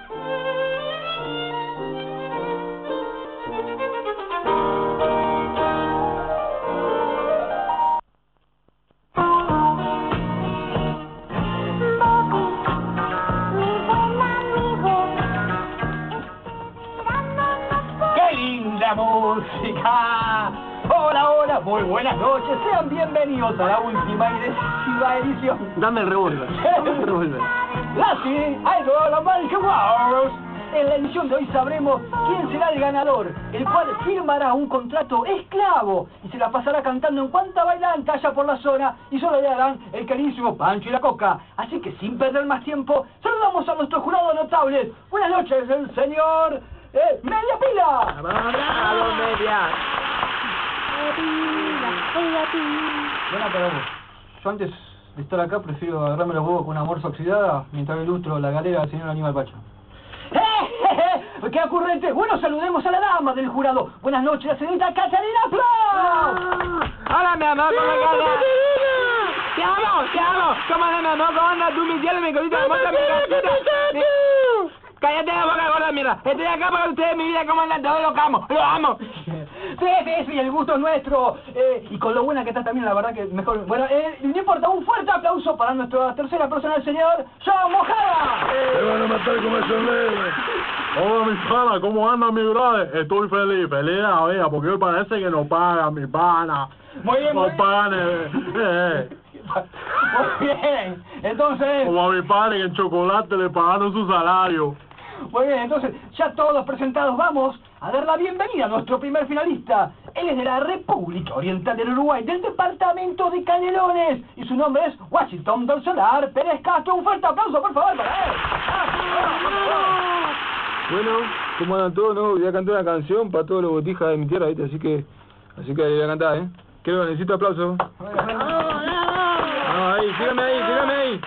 E: Música. Hola, hola, muy buenas noches. Sean bienvenidos a la última y decisiva edición.
D: Dame el revólver.
E: Lassie, Idol of Magic Wars. En la edición de hoy sabremos quién será el ganador, el cual firmará un contrato esclavo y se la pasará cantando en cuanta bailanta haya por la zona y solo le darán el carísimo Pancho y la Coca. Así que sin perder más tiempo, saludamos a nuestros jurados notables. Buenas noches, el señor Media Pila.
B: ¡Bravo, Media!
E: Bueno, pero yo antes de estar acá prefiero agarrarme los huevos con una morsa oxidada mientras ilustro la galera del señor Aníbal Pacha. ¡Qué ocurrente! Bueno, saludemos a la dama del jurado. Buenas noches, la señorita Catalina Flo.
B: ¡Hola, mi amor! ¿Cómo andas? ¡Te amo! ¿Cómo andas, mi amor? ¿Cómo andas tú, mi cielo, mi cosita hermosa, mi casita? ¡Cállate la boca, gorda, mierda! Estoy acá para ustedes, mi vida, ¿cómo andan? Todos los amo.
E: Sí, el gusto es nuestro. Y con lo buena que está también, la verdad que mejor... Bueno, no importa, un fuerte aplauso para nuestra tercera persona, el señor John Mojada.
F: Te van a matar con esos leves. Hola, mi pana, ¿cómo anda, mi brother? Estoy feliz a la vida, porque hoy parece que no pagan, mi pana.
E: Muy bien,
F: no
E: muy bien.
F: pagan,
E: Muy bien, entonces...
F: Como a mi padre que en chocolate le pagaron su salario.
E: Muy bien, entonces, ya todos presentados, vamos a dar la bienvenida a nuestro primer finalista. Él es de la República Oriental del Uruguay, del departamento de Canelones, y su nombre es Washington del Solar Pérez Castro. Un fuerte aplauso, por favor, para él.
B: Bueno, ¿cómo andan todos? No, voy a cantar una canción para todos los botijas de mi tierra, ¿viste? Así que le voy a cantar, ¿eh? Creo que necesito aplausos. No, ahí, sígame ahí.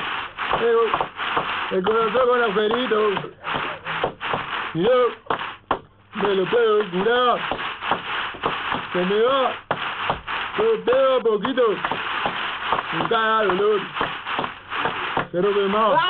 B: El corazón con agujerito. Y yo me lo puedo curar. Se me va. Todo a poquito. Un cada dolor. Pero que más.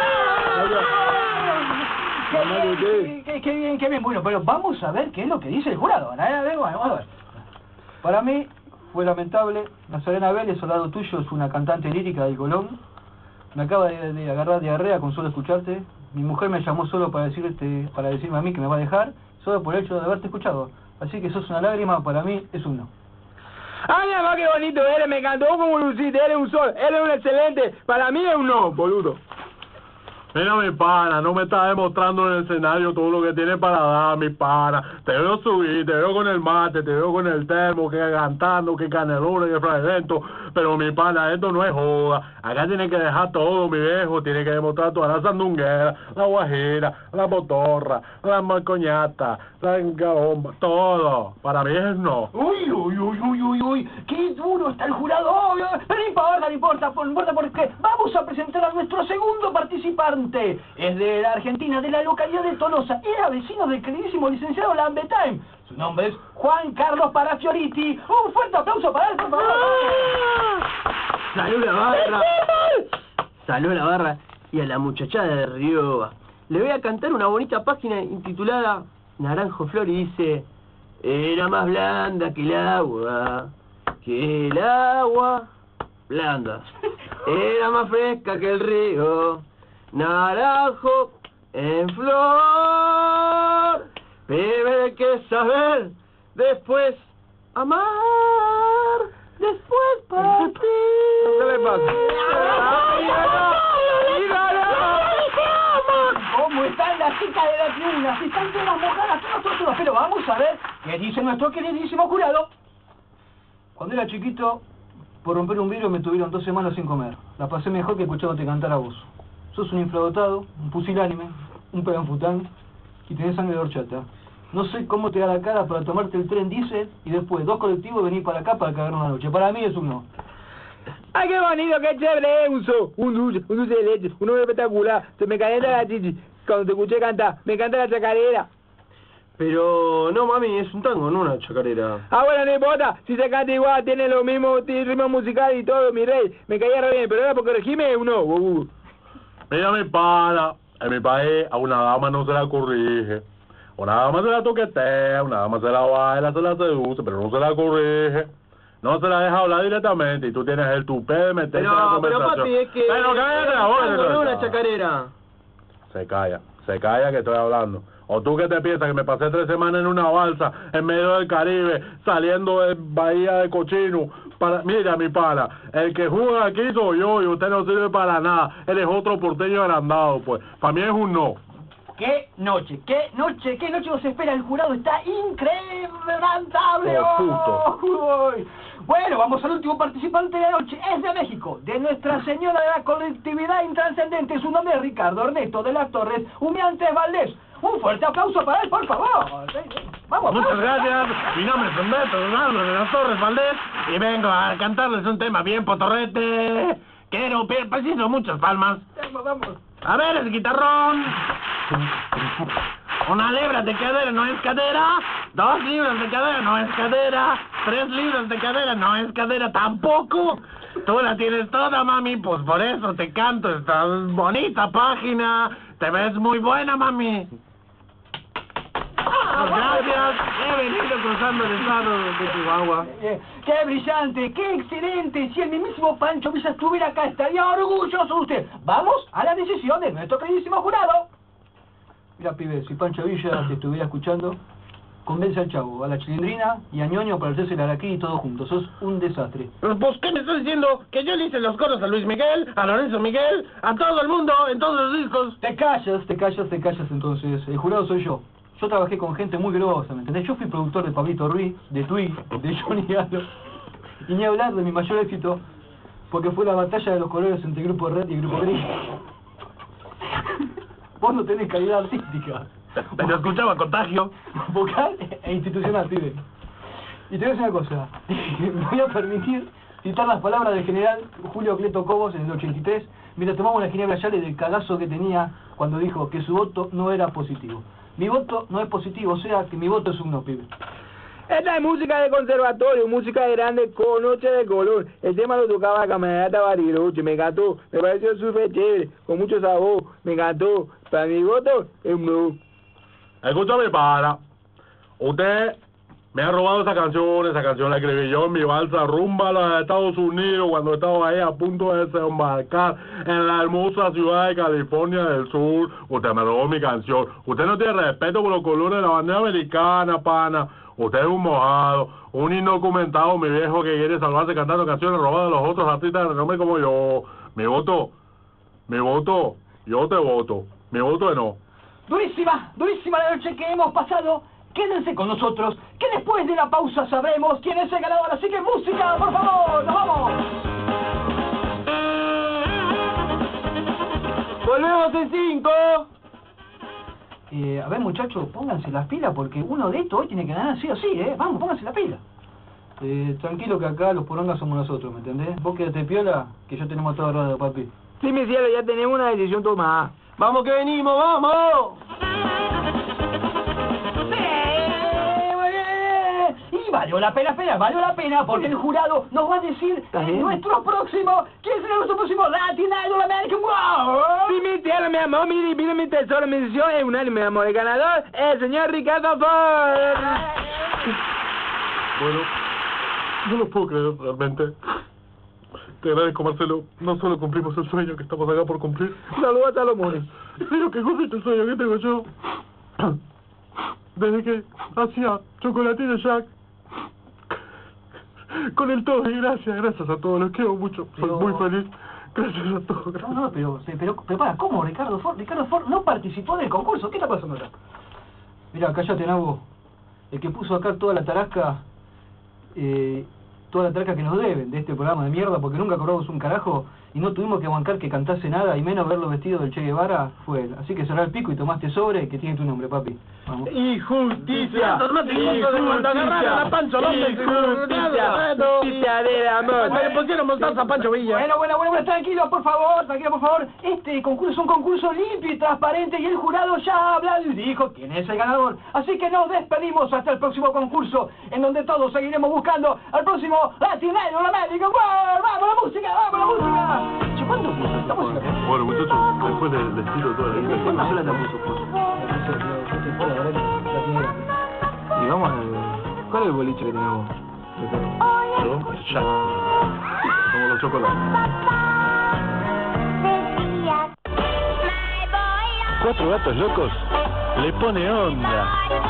E: Qué bien. Bueno, pero vamos a ver qué es lo que dice el jurado. Vamos a ver. Para mí fue lamentable. Nazarena Vélez, soldado tuyo, es una cantante lírica del Colón. Me acaba de agarrar diarrea con solo escucharte. Mi mujer me llamó solo para decirme a mí que me va a dejar, solo por el hecho de haberte escuchado. Así que sos una lágrima, para mí es un no.
B: ¡Ay, mi amor, qué bonito eres! Me encantó como luciste, eres un sol, eres un excelente. Para mí es un no, boludo.
F: Mira, mi pana, no me estás demostrando en el escenario todo lo que tienes para dar, mi pana. Te veo subir, te veo con el mate, te veo con el termo, que cantando, que canelones, que fragmento. Pero, mi pana, esto no es joda. Acá tienes que dejar todo, mi viejo. Tienes que demostrar toda la sandunguera, la guajira, la botorra, la marcoñata, la engabomba, todo. Para mí es no.
E: Uy, qué duro está el jurado. Pero no importa porque vamos a presentar a nuestro segundo participante. Es de la Argentina, de la localidad de Tolosa. Era vecino del queridísimo licenciado Lambertheim. Su nombre es Juan Carlos Parafioriti. Un fuerte aplauso para él, por favor.
D: Salud la barra y a la muchachada de Rioba. Le voy a cantar una bonita página intitulada Naranjo Flor y dice: era más blanda que el agua blanda. Era más fresca que el río. Naranjo en flor. Primero hay que saber, después amar, después partir.
B: ¿Qué le pasa?
E: ¿Cómo están las chicas de la tribuna? Si están todas mojadas, todas. Pero vamos a ver qué dice nuestro queridísimo jurado. Cuando era chiquito, por romper un vidrio me tuvieron 2 semanas sin comer. La pasé mejor que escuchándote cantar a vos. Sos un infradotado, un pusilánime, un peganfután y tenés sangre de horchata. No sé cómo te da la cara para tomarte el tren diésel y después 2 colectivos venir para acá para cagar una noche. Para mí es un no.
B: ¡Ay, qué bonito, qué chévere! Un dulce de leche, un hombre espectacular. Se me calienta la chichi cuando te escuché cantar. Me encanta la chacarera.
D: Pero no, mami, es un tango, no una chacarera.
B: Ah, bueno, no importa. Si se canta igual, tiene lo mismo, tiene ritmo musical y todo, mi rey. Me caía re bien, pero ahora porque regime uno.
F: Mira, mi pana, en mi país a una dama no se la corrige. Una dama se la toquetea, una dama se la baila, se la seduce, pero no se la corrige. No se la deja hablar directamente y tú tienes el tupé de meterte en la
D: Pero
F: conversación.
D: papi, es que...
F: Pero cállate la boca,
D: no es una
F: no.
D: chacarera.
F: Se calla que estoy hablando. ¿O tú qué te piensas? Que me pasé 3 semanas en una balsa en medio del Caribe, saliendo de Bahía de Cochino. Mira, mi pana, el que juega aquí soy yo y usted no sirve para nada. Él es otro porteño agrandado, pues. Para mí es un no.
E: ¡Qué noche! Nos espera! El jurado está incrementable.
F: Oh, puto.
E: ¡Uy! Bueno, vamos al último participante de la noche. Es de México, de Nuestra Señora de la Colectividad Intranscendente. Su nombre es Ricardo Ernesto de las Torres Humeantes Valdés. Un fuerte aplauso para él, por favor. Vamos.
C: Muchas gracias. Mi nombre es Humberto Ronaldo de las Torres Valdés y vengo a cantarles un tema bien potorrete. Preciso muchas palmas.
E: Vamos.
C: A ver, el guitarrón. 1 libra de cadera no es cadera. 2 libras de cadera no es cadera. 3 libras de cadera no es cadera tampoco. Tú la tienes toda, mami, pues por eso te canto esta bonita página. Te ves muy buena, mami. Pues gracias. He venido cruzando el estado de Chihuahua.
E: ¡Qué brillante! ¡Qué excelente! Si el mismísimo Pancho Villa estuviera acá, estaría orgulloso de usted. Vamos a la decisión de nuestro queridísimo jurado. Mira, pibe, si Pancho Villa te estuviera escuchando, convence al Chavo, a la Chilindrina y a Ñoño para hacerse el araquí y todos juntos. Sos un desastre.
C: Pues, ¿qué me estás diciendo? Que yo le hice los coros a Luis Miguel, a Lorenzo Miguel, a todo el mundo, en todos los discos.
E: Te callas entonces. El jurado soy yo. Yo trabajé con gente muy grosa, ¿me entendés? Yo fui productor de Pablito Ruiz, de Tui, de Johnny Galo. Y ni hablar de mi mayor éxito, porque fue la batalla de los colores entre Grupo Red y Grupo Gris. Vos no tenés calidad artística.
C: Pero escuchaba Contagio.
E: Vocal e institucional, pibe. Y te voy a decir una cosa. Me voy a permitir citar las palabras del general Julio Cleto Cobos en el 83, mientras tomamos la ginebra Yale del cagazo que tenía cuando dijo que su voto no era positivo. Mi voto no es positivo, o sea que mi voto es un no, pibe.
B: Esta es música de conservatorio, música de grande con noche de color. El tema lo tocaba Camarata Bariloche, me encantó, me pareció súper chévere, con mucho sabor, me encantó. Para mi voto es un no.
F: Escúchame, para. Usted me ha robado esa canción la escribí yo en mi balsa rumba a los Estados Unidos cuando estaba ahí a punto de desembarcar en la hermosa ciudad de California del Sur. Usted me robó mi canción. Usted no tiene respeto por los colores de la bandera americana, pana. Usted es un mojado, un indocumentado, mi viejo que quiere salvarse cantando canciones robadas de los otros artistas de renombre como yo. Mi voto, yo te voto. Mi voto es no.
E: Durísima la noche que hemos pasado. Quédense con nosotros, que después de la pausa sabremos quién es el ganador. Así que música, por favor, nos vamos.
D: Volvemos en 5.
E: A ver, muchachos, pónganse las pilas porque uno de estos hoy tiene que ganar sí o sí, Vamos, pónganse las pilas. Tranquilo que acá los porongas somos nosotros, ¿me entendés? Vos quédate piola, que ya tenemos todo arreglado, papi.
B: Sí, mi cielo, ya tenemos una decisión tomada.
D: ¡Vamos que venimos, vamos!
E: Y valió la pena, porque el jurado nos va a decir nuestro próximo, ¿quién será nuestro próximo Latin Idol American Wow?
B: Sí, mi cielo, mi amor, mi vida, mi tesoro, mi decisión es unánime, mi amor. El ganador es el señor Ricardo Ford.
F: Bueno, no lo puedo creer realmente. Te agradezco, Marcelo. No solo cumplimos el sueño que estamos acá por cumplir.
B: Saludos a Salomón.
F: Sino que cumpliste el sueño que tengo yo. Desde que hacía Chocolatino Jack. Con el todo y gracias a todos, los quiero mucho. Soy muy feliz. Gracias a todos. Gracias.
E: No, pero para, ¿cómo Ricardo Ford? Ricardo Ford no participó del concurso. ¿Qué está pasando acá? Mira, cállate, Nabo. El que puso acá toda la tarasca que nos deben de este programa de mierda, porque nunca cobramos un carajo, y no tuvimos que bancar que cantase nada y menos verlo vestido del Che Guevara, fue él. Así que cerrá el pico y tomaste sobre que tiene tu nombre, papi. Vamos.
B: Injusticia.
D: Justicia del amor.
E: Le pusieron mostaza a Pancho Villa. Bueno, tranquilo, por favor. Este concurso es un concurso limpio y transparente y el jurado ya ha hablado y dijo quién es el ganador. Así que nos despedimos hasta el próximo concurso, en donde todos seguiremos buscando al próximo Latino América. ¡Vamos la música! Che, ¿cuándo puso esta música?
F: Bueno, muchachos, después del estilo todo el día.
E: ¿Cuándo sola la puso?
B: Y vamos al... ¿Cuál es el boliche que tenemos?
F: Yo, el Jack. Como los chocolates.
C: Cuatro Gatos Locos le pone onda.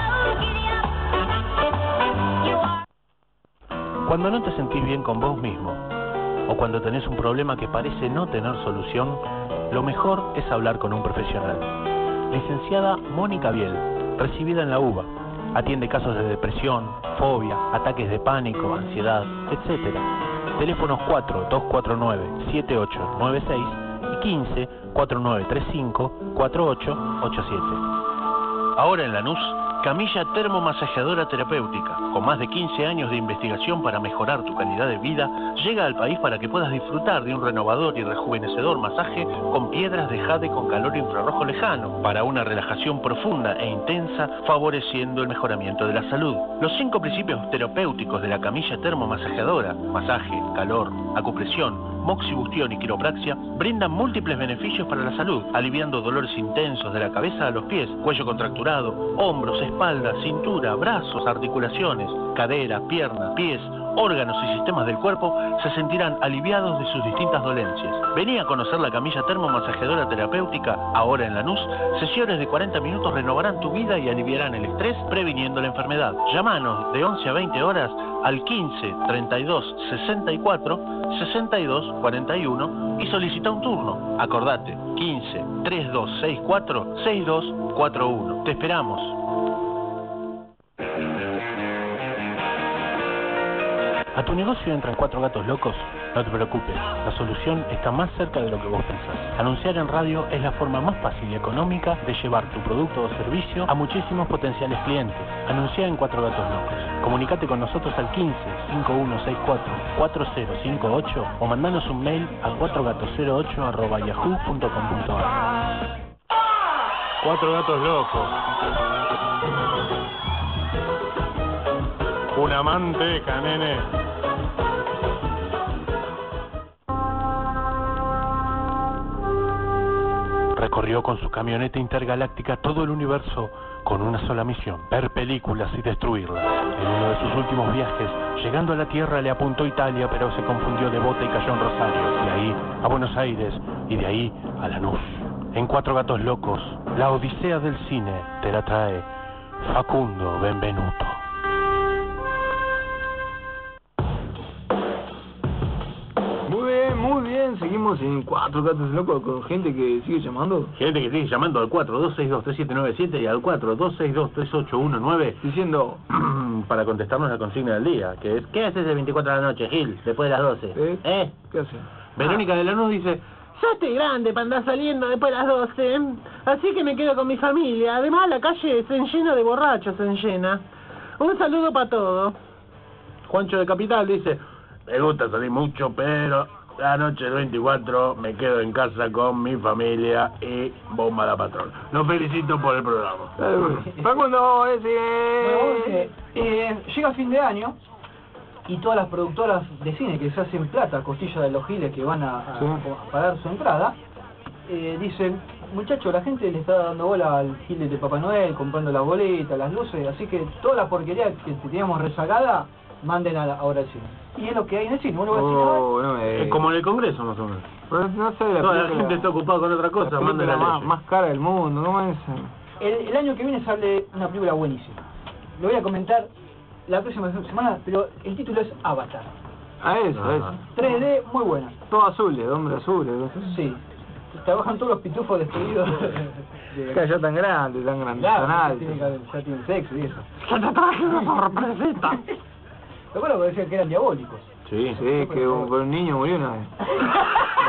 C: Cuando no te sentís bien con vos mismo, o cuando tenés un problema que parece no tener solución, lo mejor es hablar con un profesional. Licenciada Mónica Biel, recibida en la UBA, atiende casos de depresión, fobia, ataques de pánico, ansiedad, etc. Teléfonos 4-249-7896 y 15-4935-4887. Ahora en Lanús, camilla termomasajeadora terapéutica, con más de 15 años de investigación para mejorar tu calidad de vida, llega al país para que puedas disfrutar de un renovador y rejuvenecedor masaje con piedras de jade con calor infrarrojo lejano, para una relajación profunda e intensa, favoreciendo el mejoramiento de la salud. Los 5 principios terapéuticos de la camilla termomasajeadora, masaje, calor, acupresión, moxibustión y quiropraxia, brindan múltiples beneficios para la salud, aliviando dolores intensos de la cabeza a los pies, cuello contracturado, hombros, espalda, cintura, brazos, articulaciones, cadera, pierna, pies, órganos y sistemas del cuerpo se sentirán aliviados de sus distintas dolencias. Vení a conocer la camilla termomasajeadora terapéutica, ahora en Lanús. Sesiones de 40 minutos renovarán tu vida y aliviarán el estrés, previniendo la enfermedad. Llámanos de 11 a 20 horas al 15 32 64 62 41 y solicita un turno. Acordate, 15 3264 6241. Te esperamos. ¿A tu negocio entran 4 gatos locos? No te preocupes, la solución está más cerca de lo que vos pensás. Anunciar en radio es la forma más fácil y económica de llevar tu producto o servicio a muchísimos potenciales clientes. Anuncia en 4 gatos locos. Comunicate con nosotros al 15 5164 4058 o mandanos un mail a 4gatos08@yahoo.com.ar.
F: 4 gatos locos. Una manteca, nene.
C: Recorrió con su camioneta intergaláctica todo el universo con una sola misión: ver películas y destruirlas. En uno de sus últimos viajes, llegando a la Tierra, le apuntó Italia, pero se confundió de bota y cayó en Rosario. De ahí a Buenos Aires y de ahí a Lanús. En 4 gatos locos, la odisea del cine te la trae Facundo Benvenuto.
B: Muy bien, seguimos en 4 gatos locos con gente que sigue llamando.
F: Gente que sigue llamando al 42623797 y al 42623819
B: Diciendo,
F: para contestarnos la consigna del día, que es ¿qué haces el 24 de la noche, Gil, después de las 12?
B: ¿qué hace?
F: Verónica de Lanús dice:
G: Ya estoy grande para andar saliendo después de las 12, así que me quedo con mi familia. Además, la calle se llena de borrachos, se llena. Un saludo para todos.
F: Juancho de Capital dice: me gusta salir mucho, pero la noche del 24 me quedo en casa con mi familia y bomba la patrona. Los felicito por el programa.
B: Facundo,
E: Llega fin de año y todas las productoras de cine que se hacen plata a costilla de los giles que van a pagar su entrada, dicen: muchachos, la gente le está dando bola al gil de Papá Noel, comprando las boletas, las luces, así que toda la porquería que teníamos rezagada, manden ahora al cine. Y es lo que hay en el cine. Uno va a decir,
F: Es como en el Congreso, más o menos.
B: Pero no sé,
F: La gente está ocupada con otra cosa, manden la ley.
B: más cara del mundo, ¿cómo es?
E: el año que viene sale una película buenísima. Lo voy a comentar la próxima semana, pero el título es Avatar.
B: Eso.
E: 3D, muy buena.
B: Todo azul, de hombre azul.
E: Sí. Trabajan todos los pitufos despedidos.
B: Ya tan grande, tan
E: Claro,
B: tan
E: ya tienen sexo y eso.
B: ¡Que te traje una sorpresita!
E: ¿Te acuerdas que decían que eran diabólicos?
F: Sí.
B: Sí, que un niño murió una vez.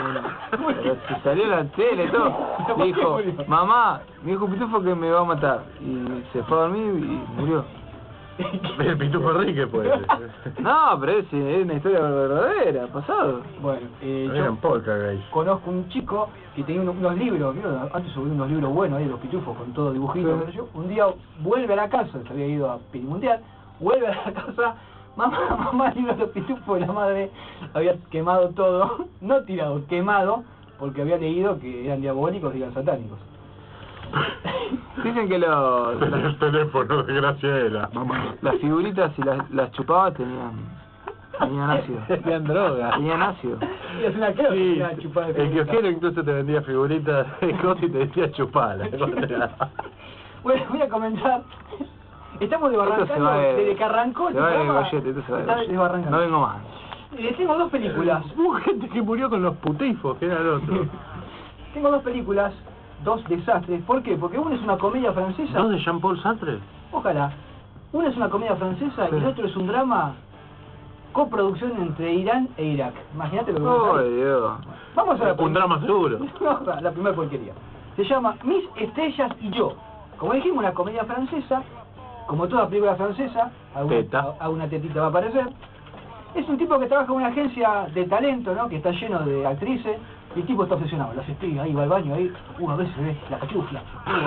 B: Pero se salió a la tele, todo. Dijo, mamá, me dijo Pitufo que me va a matar. Y se fue a dormir y murió.
F: El Pitufo Enrique, pues.
B: No, pero es una historia verdadera, pasado.
E: Bueno,
F: Eran poltergeist.
E: conozco un chico que tenía unos libros, ¿vieron? Antes subí unos libros buenos ahí de los pitufos con todo dibujitos.
B: Sí.
E: Qué sé yo. Un día vuelve a la casa, se había ido a Pirimundial, vuelve a la casa, mamá, libro de los pitufos, y la madre había quemado todo, no tirado, quemado, porque había leído que eran diabólicos y eran satánicos.
B: Dicen que
F: El teléfono de Graciela, mamá.
B: las figuritas si las chupabas tenían ácido.
C: Tenían droga.
B: Tenían ácido.
E: Y es una creo
F: Sí,
E: que era chupada de
F: el
E: figuritas.
F: kiosquero incluso te vendía figuritas de cosas y te decía chupala.
E: Bueno, voy a comentar. Estamos
B: Esto se
E: desbarrancando
B: va
E: desde que arrancó
B: se
E: el
B: va de
E: programa.
B: Goyete, esto se va de
E: Está
B: Goyete.
E: desbarrancando.
B: No vengo más.
E: Tengo dos películas.
F: Hubo gente que murió con los putifos, que era el otro.
E: Tengo dos películas, dos desastres. ¿Por qué? Porque una es una comedia francesa.
F: ¿Dos de Jean-Paul Sartre?
E: Ojalá. Una es una comedia francesa y el otro es un drama coproducción entre Irán e Irak. Imagínate lo que vamos a
B: Oh,
E: hacer.
B: Dios.
E: Vamos a la
F: Un drama seguro.
E: la primera porquería. Se llama Mis estrellas y yo. Como dijimos, una comedia francesa, como toda película francesa,
F: Teta.
E: alguna tetita va a aparecer. Es un tipo que trabaja en una agencia de talento, ¿no? Que está lleno de actrices. Y el tipo está obsesionado, las estrellas, ahí va al baño, ahí, a veces ve la cachufla,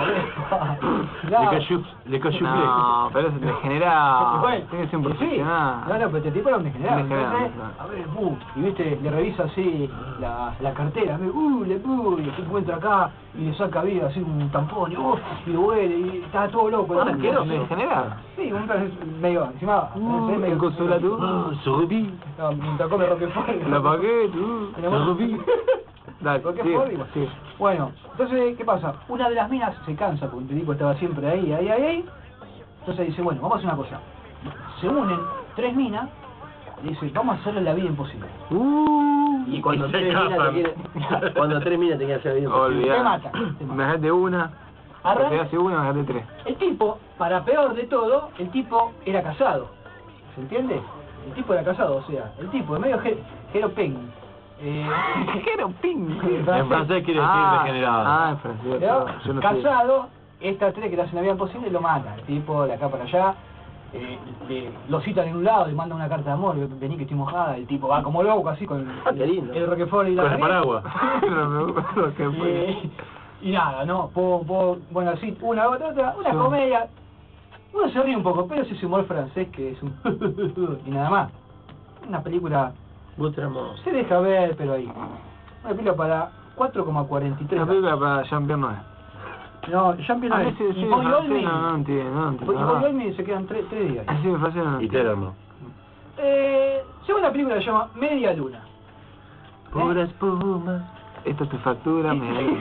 F: Le cachuflé.
B: No, pero es degenerado.
E: Bueno,
B: Tiene que ser un
E: sí.
B: profesional.
E: No, pero este tipo era un degenerado.
B: Un degenerado,
E: Entonces,
B: claro.
E: a ver, y viste, le revisa así la cartera, y el tipo entra acá y le saca vida así un tampón, y le huele, y está todo loco.
B: Ah,
E: asqueroso.
B: ¿un degenerado?
E: Sí, medio, encima,
B: ¿En consola tú?
F: Subí.
E: No, mientras come Roquefort.
B: ¿La pagué tú? Dale,
E: Roquefort,
B: sigue,
E: igual.
B: sigue.
E: Bueno, entonces, ¿qué pasa? Una de las minas se cansa porque el tipo estaba siempre ahí. Entonces dice, bueno, vamos a hacer una cosa. Se unen tres minas y dice, vamos a hacerle la vida imposible.
D: Y cuando
F: se
D: tres minas te
F: casan.
D: quieren, cuando tres minas te quieren hacer bien.
B: Olvidá.
E: Te mata.
B: Me dejaste una.
E: Arranca-
B: Me dejaste una, me dejaste tres.
E: El tipo, para peor de todo, el tipo era casado. ¿Se entiende? El tipo era casado, o sea, el tipo de medio Jero Peng.
B: Jero Ping.
F: En francés quiere decir degenerado.
B: Ah, en francés.
E: ¿no?
B: Yo no sé.
E: Casado, estas tres que le hacen la vida imposible lo matan. El tipo de acá para allá, lo citan en un lado, le mandan una carta de amor, vení que estoy mojada, el tipo va como loco así con
D: Qué lindo.
E: el Roquefort y la
F: Con el
E: baguette.
F: paraguas.
B: Lo que fue.
E: Y nada, ¿no? Bueno, así, una otra, una
B: Sí.
E: comedia. Uno se ríe un poco, pero es ese humor francés que es un... y nada más. Una película,
D: Butramos.
E: se deja ver, pero ahí. Una película para 4,43.
B: La película para Jean-Pierre no es.
E: No, Jean-Pierre
B: A
E: no
B: mí
E: es.
B: sí,
E: Y
B: sí,
E: Bobby
B: francés
E: Olmi.
B: no entiendo.
E: Y Bobby Olmi se quedan tres días.
B: Sí, en francés no
F: Y
B: entiendo.
F: Teramo.
E: Segunda película que se llama Media Luna.
F: Pura espuma.
B: Esta es tu factura, me...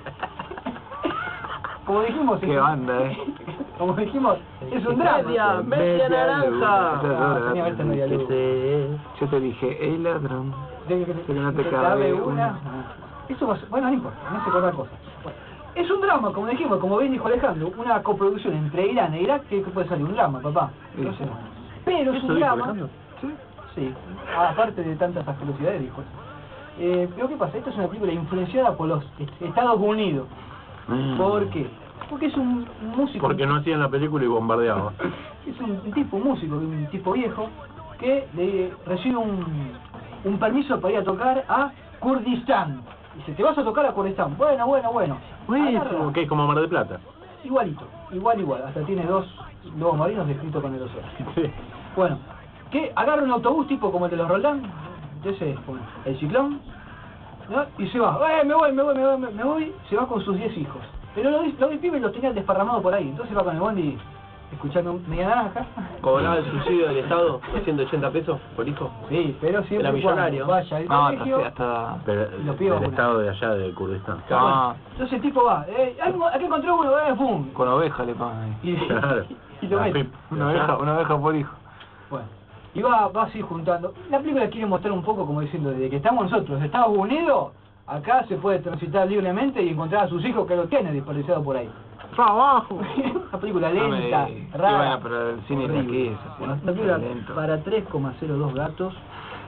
E: Como dijimos,
B: Qué banda,
E: como dijimos, es un drama.
D: Media naranja.
E: Tenía que verte Media Luna.
B: Yo te dije, el ladrón.
E: Que
B: no te
E: te
B: cabe
E: cabe
B: una.
E: una. Eso va a ser, bueno, no importa, no sé otra cosa. Bueno, es un drama, como dijimos, como bien dijo Alejandro, una coproducción entre Irán e Irak, que puede salir un drama, papá. No sé. Pero es
F: ¿Eso
E: un
F: dijo
E: drama.
F: Alejandro?
E: Sí, aparte de tantas asquerosidades, dijo. Pero ¿qué pasa? Esta es una película influenciada por los Estados Unidos. ¿Por qué? Porque es un músico.
F: Porque no hacían la película y bombardeaban.
E: Es un tipo, un músico, un tipo viejo, que recibe un permiso para ir a tocar a Kurdistán. Dice, ¿te vas a tocar a Kurdistán? Bueno. Agarra.
F: Buenísimo, que es como Mar del Plata.
E: Igualito, igual. Hasta tiene dos lobos marinos descritos con el océano.
F: Sí.
E: Bueno, que agarra un autobús tipo como el de los Roldán, entonces, bueno, el Ciclón, ¿no? Y se va, me voy, se va con sus 10 hijos. Pero los del pibe los tenía desparramados por ahí, entonces va con el bondi escuchando Media Naranja.
D: ¿Cobraba el subsidio del Estado de 180 pesos por hijo?
E: Sí, pero siempre
D: Era
E: y cuando
D: millonario.
E: vaya al
B: No,
E: colegio.
B: hasta...
F: Pero
E: Lo pido
F: del
E: una.
F: estado de allá de Kurdistán.
B: Ah,
E: Entonces el tipo va, aquí encontré uno, pum.
B: con oveja le pagan ahí.
E: Y,
F: Claro.
E: y lo
F: La
E: mete.
F: FIP.
B: Una oveja por hijo.
E: Bueno, y va así juntando. La película quiere mostrar un poco como diciendo, desde que estamos nosotros, Estados Unidos, acá se puede transitar libremente y encontrar a sus hijos que los tienen desperdiciados por ahí.
B: ¡Trabajo!
E: Una película lenta,
B: Y
E: rara.
B: bueno, pero el cine de aquí es así.
E: Bueno, una película
B: lento.
E: para 3,02 gatos.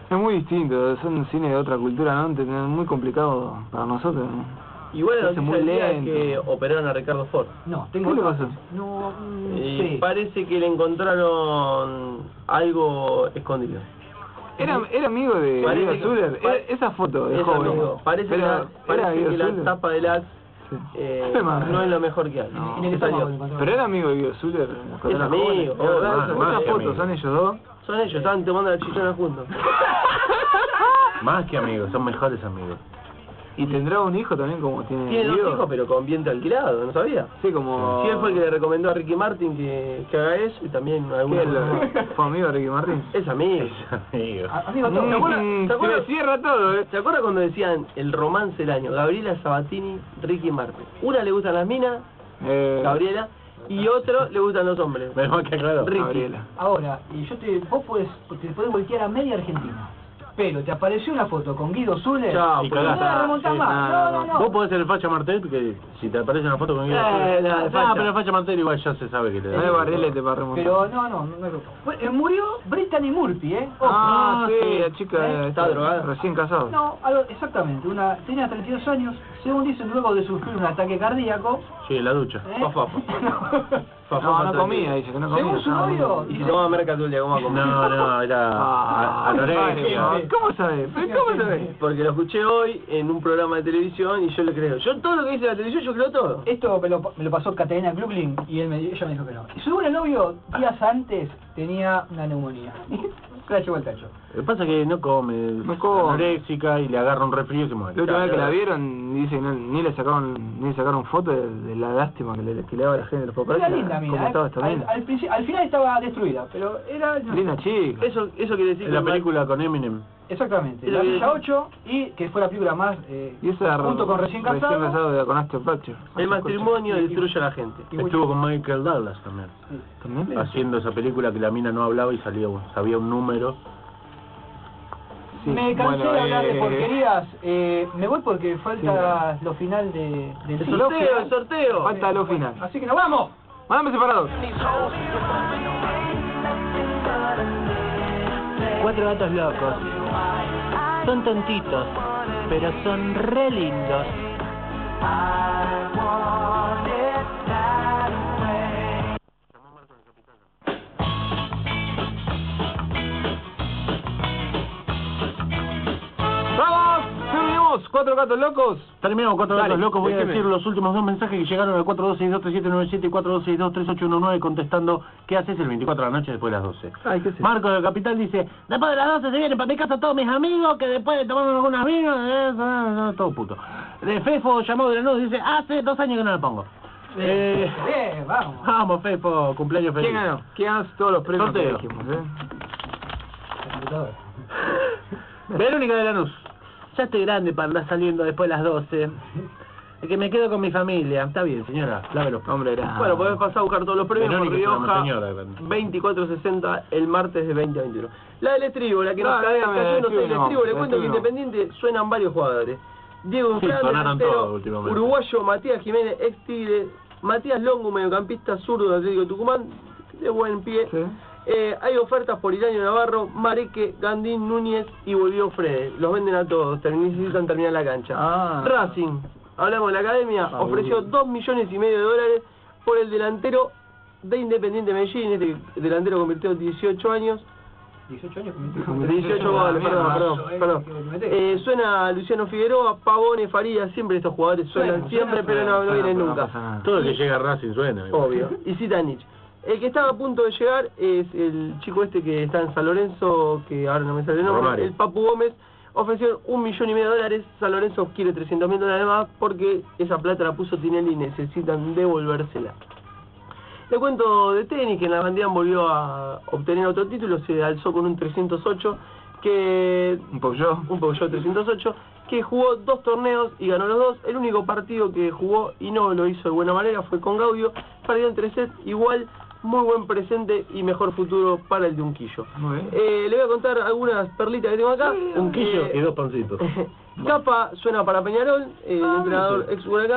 B: Es muy distinto, son cines de otra cultura, ¿no? Es muy complicado para nosotros, ¿no?
D: Igual la
B: Es
D: noticia
B: muy
D: del día es
B: lento.
D: que operaron a Ricardo Ford.
E: No, tengo
B: ¿Qué le
E: otra.
B: pasó?
E: No,
D: Y parece que le encontraron algo escondido.
B: Era amigo de
D: Parece
B: Guido
D: que-
B: Zuller. Esa foto de
D: Es
B: joven.
D: amigo. Parece
B: Pero,
D: que
B: ¿era
D: parece
B: Guido
D: que la
B: Zuller?
D: tapa del Axe
B: Sí.
D: no es lo mejor que hay.
B: No.
E: En el
D: Que salió.
E: estómago lo encontraron.
B: Pero era amigo de Guido Zuller. cuando
D: Es
B: era
D: amigo,
B: joven.
D: más
B: Esas
F: que
B: fotos
F: amigo.
B: son ellos dos.
D: Son ellos, estaban tomando la chichona juntos.
F: Más que amigos, son mejores amigos.
B: Y tendrá un hijo también como tiene
D: Tiene
B: Guido.
D: dos hijos, pero con viento alquilado, ¿no sabía?
B: Sí, como...
D: Sí, él fue el que le recomendó a Ricky Martin que haga eso y también
B: ¿Qué,
D: algunos...
B: ¿Fue amigo de Ricky Martin?
D: Es amigo.
F: Amigos.
E: Amigo, todo.
D: ¿Te acuerdas?
B: Se me cierra todo,
D: ¿Te acuerdas cuando decían el romance del año? Gabriela Sabatini, Ricky Martin. Una le gustan las minas, Gabriela, y otro le gustan los hombres.
F: Menos mal que aclaró.
D: Ricky.
B: Gabriela.
E: Ahora, vos te podés voltear a media Argentina, pero te apareció una foto con Guido Zuller
D: Chao,
E: y
F: pues,
E: no
F: cagaste.
E: la remontás
B: Sí,
E: más. No.
F: Vos podés ser el facha Martel, porque si te aparece una foto con Guido Zuller-
D: no, el facha.
F: pero el facha Martel igual ya se sabe que le
B: No hay barrilete para remontar.
E: Pero no. Murió Brittany Murphy, ¿eh?
B: Ah,
E: Ojo.
B: sí, la chica
D: Está drogada.
B: recién casada.
E: No, exactamente. Tenía 32 años, según dicen, luego de sufrir un ataque cardíaco.
F: Sí, en la ducha.
E: ¿eh?
B: No comía, dice que no comía.
E: Según su
B: estaba muy-
E: novio,
D: Y si tomaba Mercatulia, ¿cómo va a comer?
F: No, era anorexia.
B: ¿Cómo sabés? ¿Cómo sabés?
D: Porque lo escuché hoy en un programa de televisión y yo le creo. Yo todo lo que dice la televisión, yo creo todo.
E: Esto me lo pasó Catalina Gluglin y ella me dijo que no. Y según el novio, días antes tenía una neumonía. Se la llevó el tacho.
F: Lo que pasa es que no come,
B: No come.
F: anoréxica y le agarra un resfrío y se muere.
B: La última vez que la vieron, dice que ni le sacaron foto de la lástima que le daba a la gente de los papás.
E: Era linda,
B: ¿Cómo
E: mira.
B: estaba esta mina?
E: Al final estaba destruida, pero era...
B: Linda chica.
D: Eso quiere decir
F: En la película con Eminem.
E: Exactamente.
D: Es
E: La
D: lo que
E: Villa
D: dice.
E: 8 y que fue la película más...
B: Y esa
E: junto con Recién Casado.
B: con Astor Kutcher.
D: el matrimonio destruye a la gente.
F: Estuvo con Michael Douglas también.
B: ¿También?
F: Haciendo esa película que la mina no hablaba y sabía un número.
B: Sí.
E: Me cansé
B: Bueno,
E: de hablar de porquerías. Me voy porque falta lo final del
D: El
E: ciclo.
D: sorteo, el sorteo.
B: Falta lo final.
E: Así que nos vamos.
B: Mándame separador.
C: 4 gatos locos. Son tontitos, pero son re lindos.
B: ¡Vamos! ¡Terminamos! ¿4 gatos locos?
F: Terminamos 4
B: Dale,
F: gatos locos. Voy a
B: decime.
F: decir los últimos dos mensajes que llegaron al 42623797 y 42623819 contestando ¿qué haces el 24 de la noche después de las 12?
B: Ay, qué sé.
F: Marco de Capital dice
C: Después de las 12 se vienen para mi casa todos mis amigos que después de tomar algunas vinos,
F: todo puto. de Fefo llamado de la nube dice hace 2 años que no la pongo.
E: Vamos.
F: Vamos Fefo, cumpleaños feliz.
B: ¿Quién ganó? ¿Quién ganó todos los premios que
F: Sorteo.
B: dijimos,
E: La computadora.
F: Verónica de Lanús.
C: Ya estoy grande para andar saliendo después de las 12. Es que me quedo con mi familia.
F: Está bien señora, lave los
B: Hombre, era...
D: Bueno, podés pasar a buscar todos los premios por
F: Verónica es una
D: Rioja
F: señora grande.
D: 2460 el martes de 2021. La del estribo, la que nos
B: Dale,
D: cayó,
B: dame,
D: no sé, el
B: estribo no,
D: estribo, le
B: el
D: cuento que
B: estribo no.
D: Independiente suenan varios jugadores. Diego
F: Sí,
D: Infran,
F: sonaron
D: delantero,
F: todos últimamente.
D: uruguayo Matías Jiménez, ex Tigre, Matías Longo, mediocampista zurdo de Atlético Tucumán, de buen pie.
B: Sí.
D: Hay ofertas por Iraño Navarro, Mareque, Gandín, Núñez y volvió Fred. Los venden a todos, necesitan terminar la cancha.
B: Ah.
D: Racing, hablamos de la academia, ofreció $2,5 millones por el delantero de Independiente Medellín. Este delantero convirtió 18 años.
E: 18 años.
D: 18 goles, perdón. Suena Luciano Figueroa, Pavone, Farías, siempre estos jugadores suenan siempre, pero no vienen nunca.
F: Todo el que llega a Racing suena.
D: Obvio. Y Zitanich. El que estaba a punto de llegar es el chico este que está en San Lorenzo, que ahora no me sale el nombre,
F: Romario.
D: el Papu Gómez. Ofrecieron $1,5 millones. San Lorenzo quiere $300.000 más porque esa plata la puso Tinelli y necesitan devolvérsela. Le cuento de tenis, que en la Bandián volvió a obtener otro título, se alzó con un 308,
B: Un Peugeot
D: 308, que jugó 2 torneos y ganó los 2. El único partido que jugó y no lo hizo de buena manera fue con Gaudio, perdió en 3 sets, igual muy buen presente y mejor futuro para el de Unquillo.
B: Muy bien.
D: Le voy a contar algunas perlitas que tengo acá.
F: Un quillo y 2 pancitos.
D: Capa suena para Peñarol, el entrenador ex Huracán.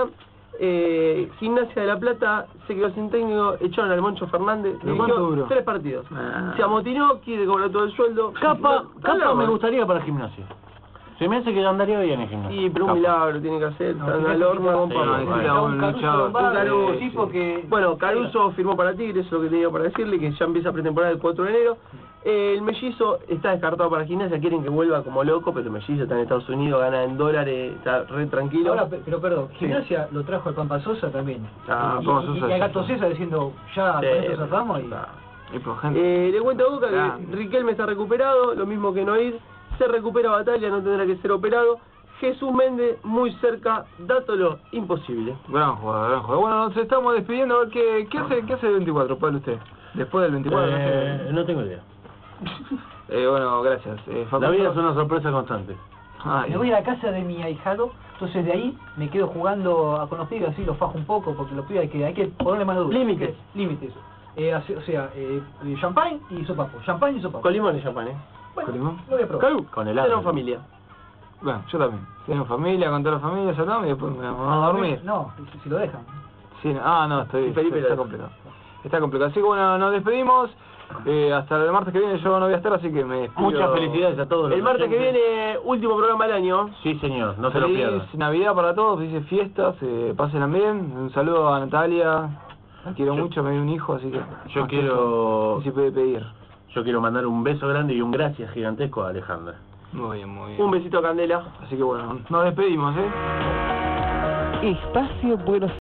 D: Gimnasia de La Plata se quedó sin técnico, echaron al Moncho Fernández,
B: ¿Pero cuánto
D: dirigió
B: duró?
D: 3 partidos.
B: Ah.
D: Se amotinó, quiere cobrar todo el sueldo.
C: Capa
D: No,
C: me gustaría para Gimnasia. Se me hace que andaría bien en Gimnasia.
D: Y pero un
C: Capa.
D: milagro tiene que hacer,
E: No,
D: están
E: tiene
D: al
E: que
D: horno,
E: quitar-
D: compa.
B: no, necesita un luchador.
D: Caruso,
E: tipo que...
D: Bueno, Caruso firmó para Tigres, es lo que tenía para decirle, que ya empieza pretemporada el 4 de enero. El Mellizo está descartado para Gimnasia, quieren que vuelva como loco, pero el Mellizo está en Estados Unidos, gana en dólares, está re tranquilo.
E: Ahora, pero perdón, Gimnasia lo trajo al Pampa Sosa también.
D: Ah,
E: y,
B: Pampa
E: y-
B: Sosa
E: y a
B: sí.
E: Gato César diciendo, ya
D: Sí,
E: con esto cerramos y...
B: Y por gente.
D: Le cuento a Boca
B: Ah.
D: que Riquelme está recuperado, lo mismo que Noir, se recupera Batalla, no tendrá que ser operado. Jesús Méndez muy cerca, dátolo imposible.
B: Gran jugador, gran jugador. Bueno, nos estamos despidiendo. A ver qué hace el 24, Pablo, usted. Después del 24, no sé.
C: No tengo idea.
B: Bueno, gracias.
C: La
B: Facundo.
C: vida es una sorpresa constante.
B: Ay,
E: Me voy a la casa de mi ahijado, entonces de ahí me quedo jugando con los pibes, así los fajo un poco, porque los pibes hay que ponerle mano dura.
D: Límites.
E: Límites. O sea, champagne y sopapo. Champagne y sopapo.
D: Con limón y champán,
E: Bueno,
B: ¿Con limón?
E: lo voy a probar.
B: Calu.
C: Con helado.
D: Tenemos familia.
B: Bueno, yo también. Tenemos familia, con toda la familia, saludamos y después me vamos a dormir.
E: No, si lo dejan.
B: Sí, no,
D: Sí, Felipe
B: está
D: lo-
B: complicado. Está complicado. Así que bueno, nos despedimos. Hasta el martes que viene yo no voy a estar, así que me despido.
C: Muchas felicidades a todos los
D: El martes que
C: oyentes.
D: viene, último programa del año.
C: Sí, señor, no se lo pierdan.
B: Feliz Navidad para todos, felices fiestas, pásenla bien. Un saludo a Natalia, la quiero mucho, me dio un hijo, así que...
C: Yo quiero-
B: Y se puede pedir.
C: Yo quiero mandar un beso grande y un gracias gigantesco a Alejandra.
B: Muy bien, muy bien.
D: Un besito a Candela.
B: Así que bueno, nos despedimos,
H: Espacio Buenos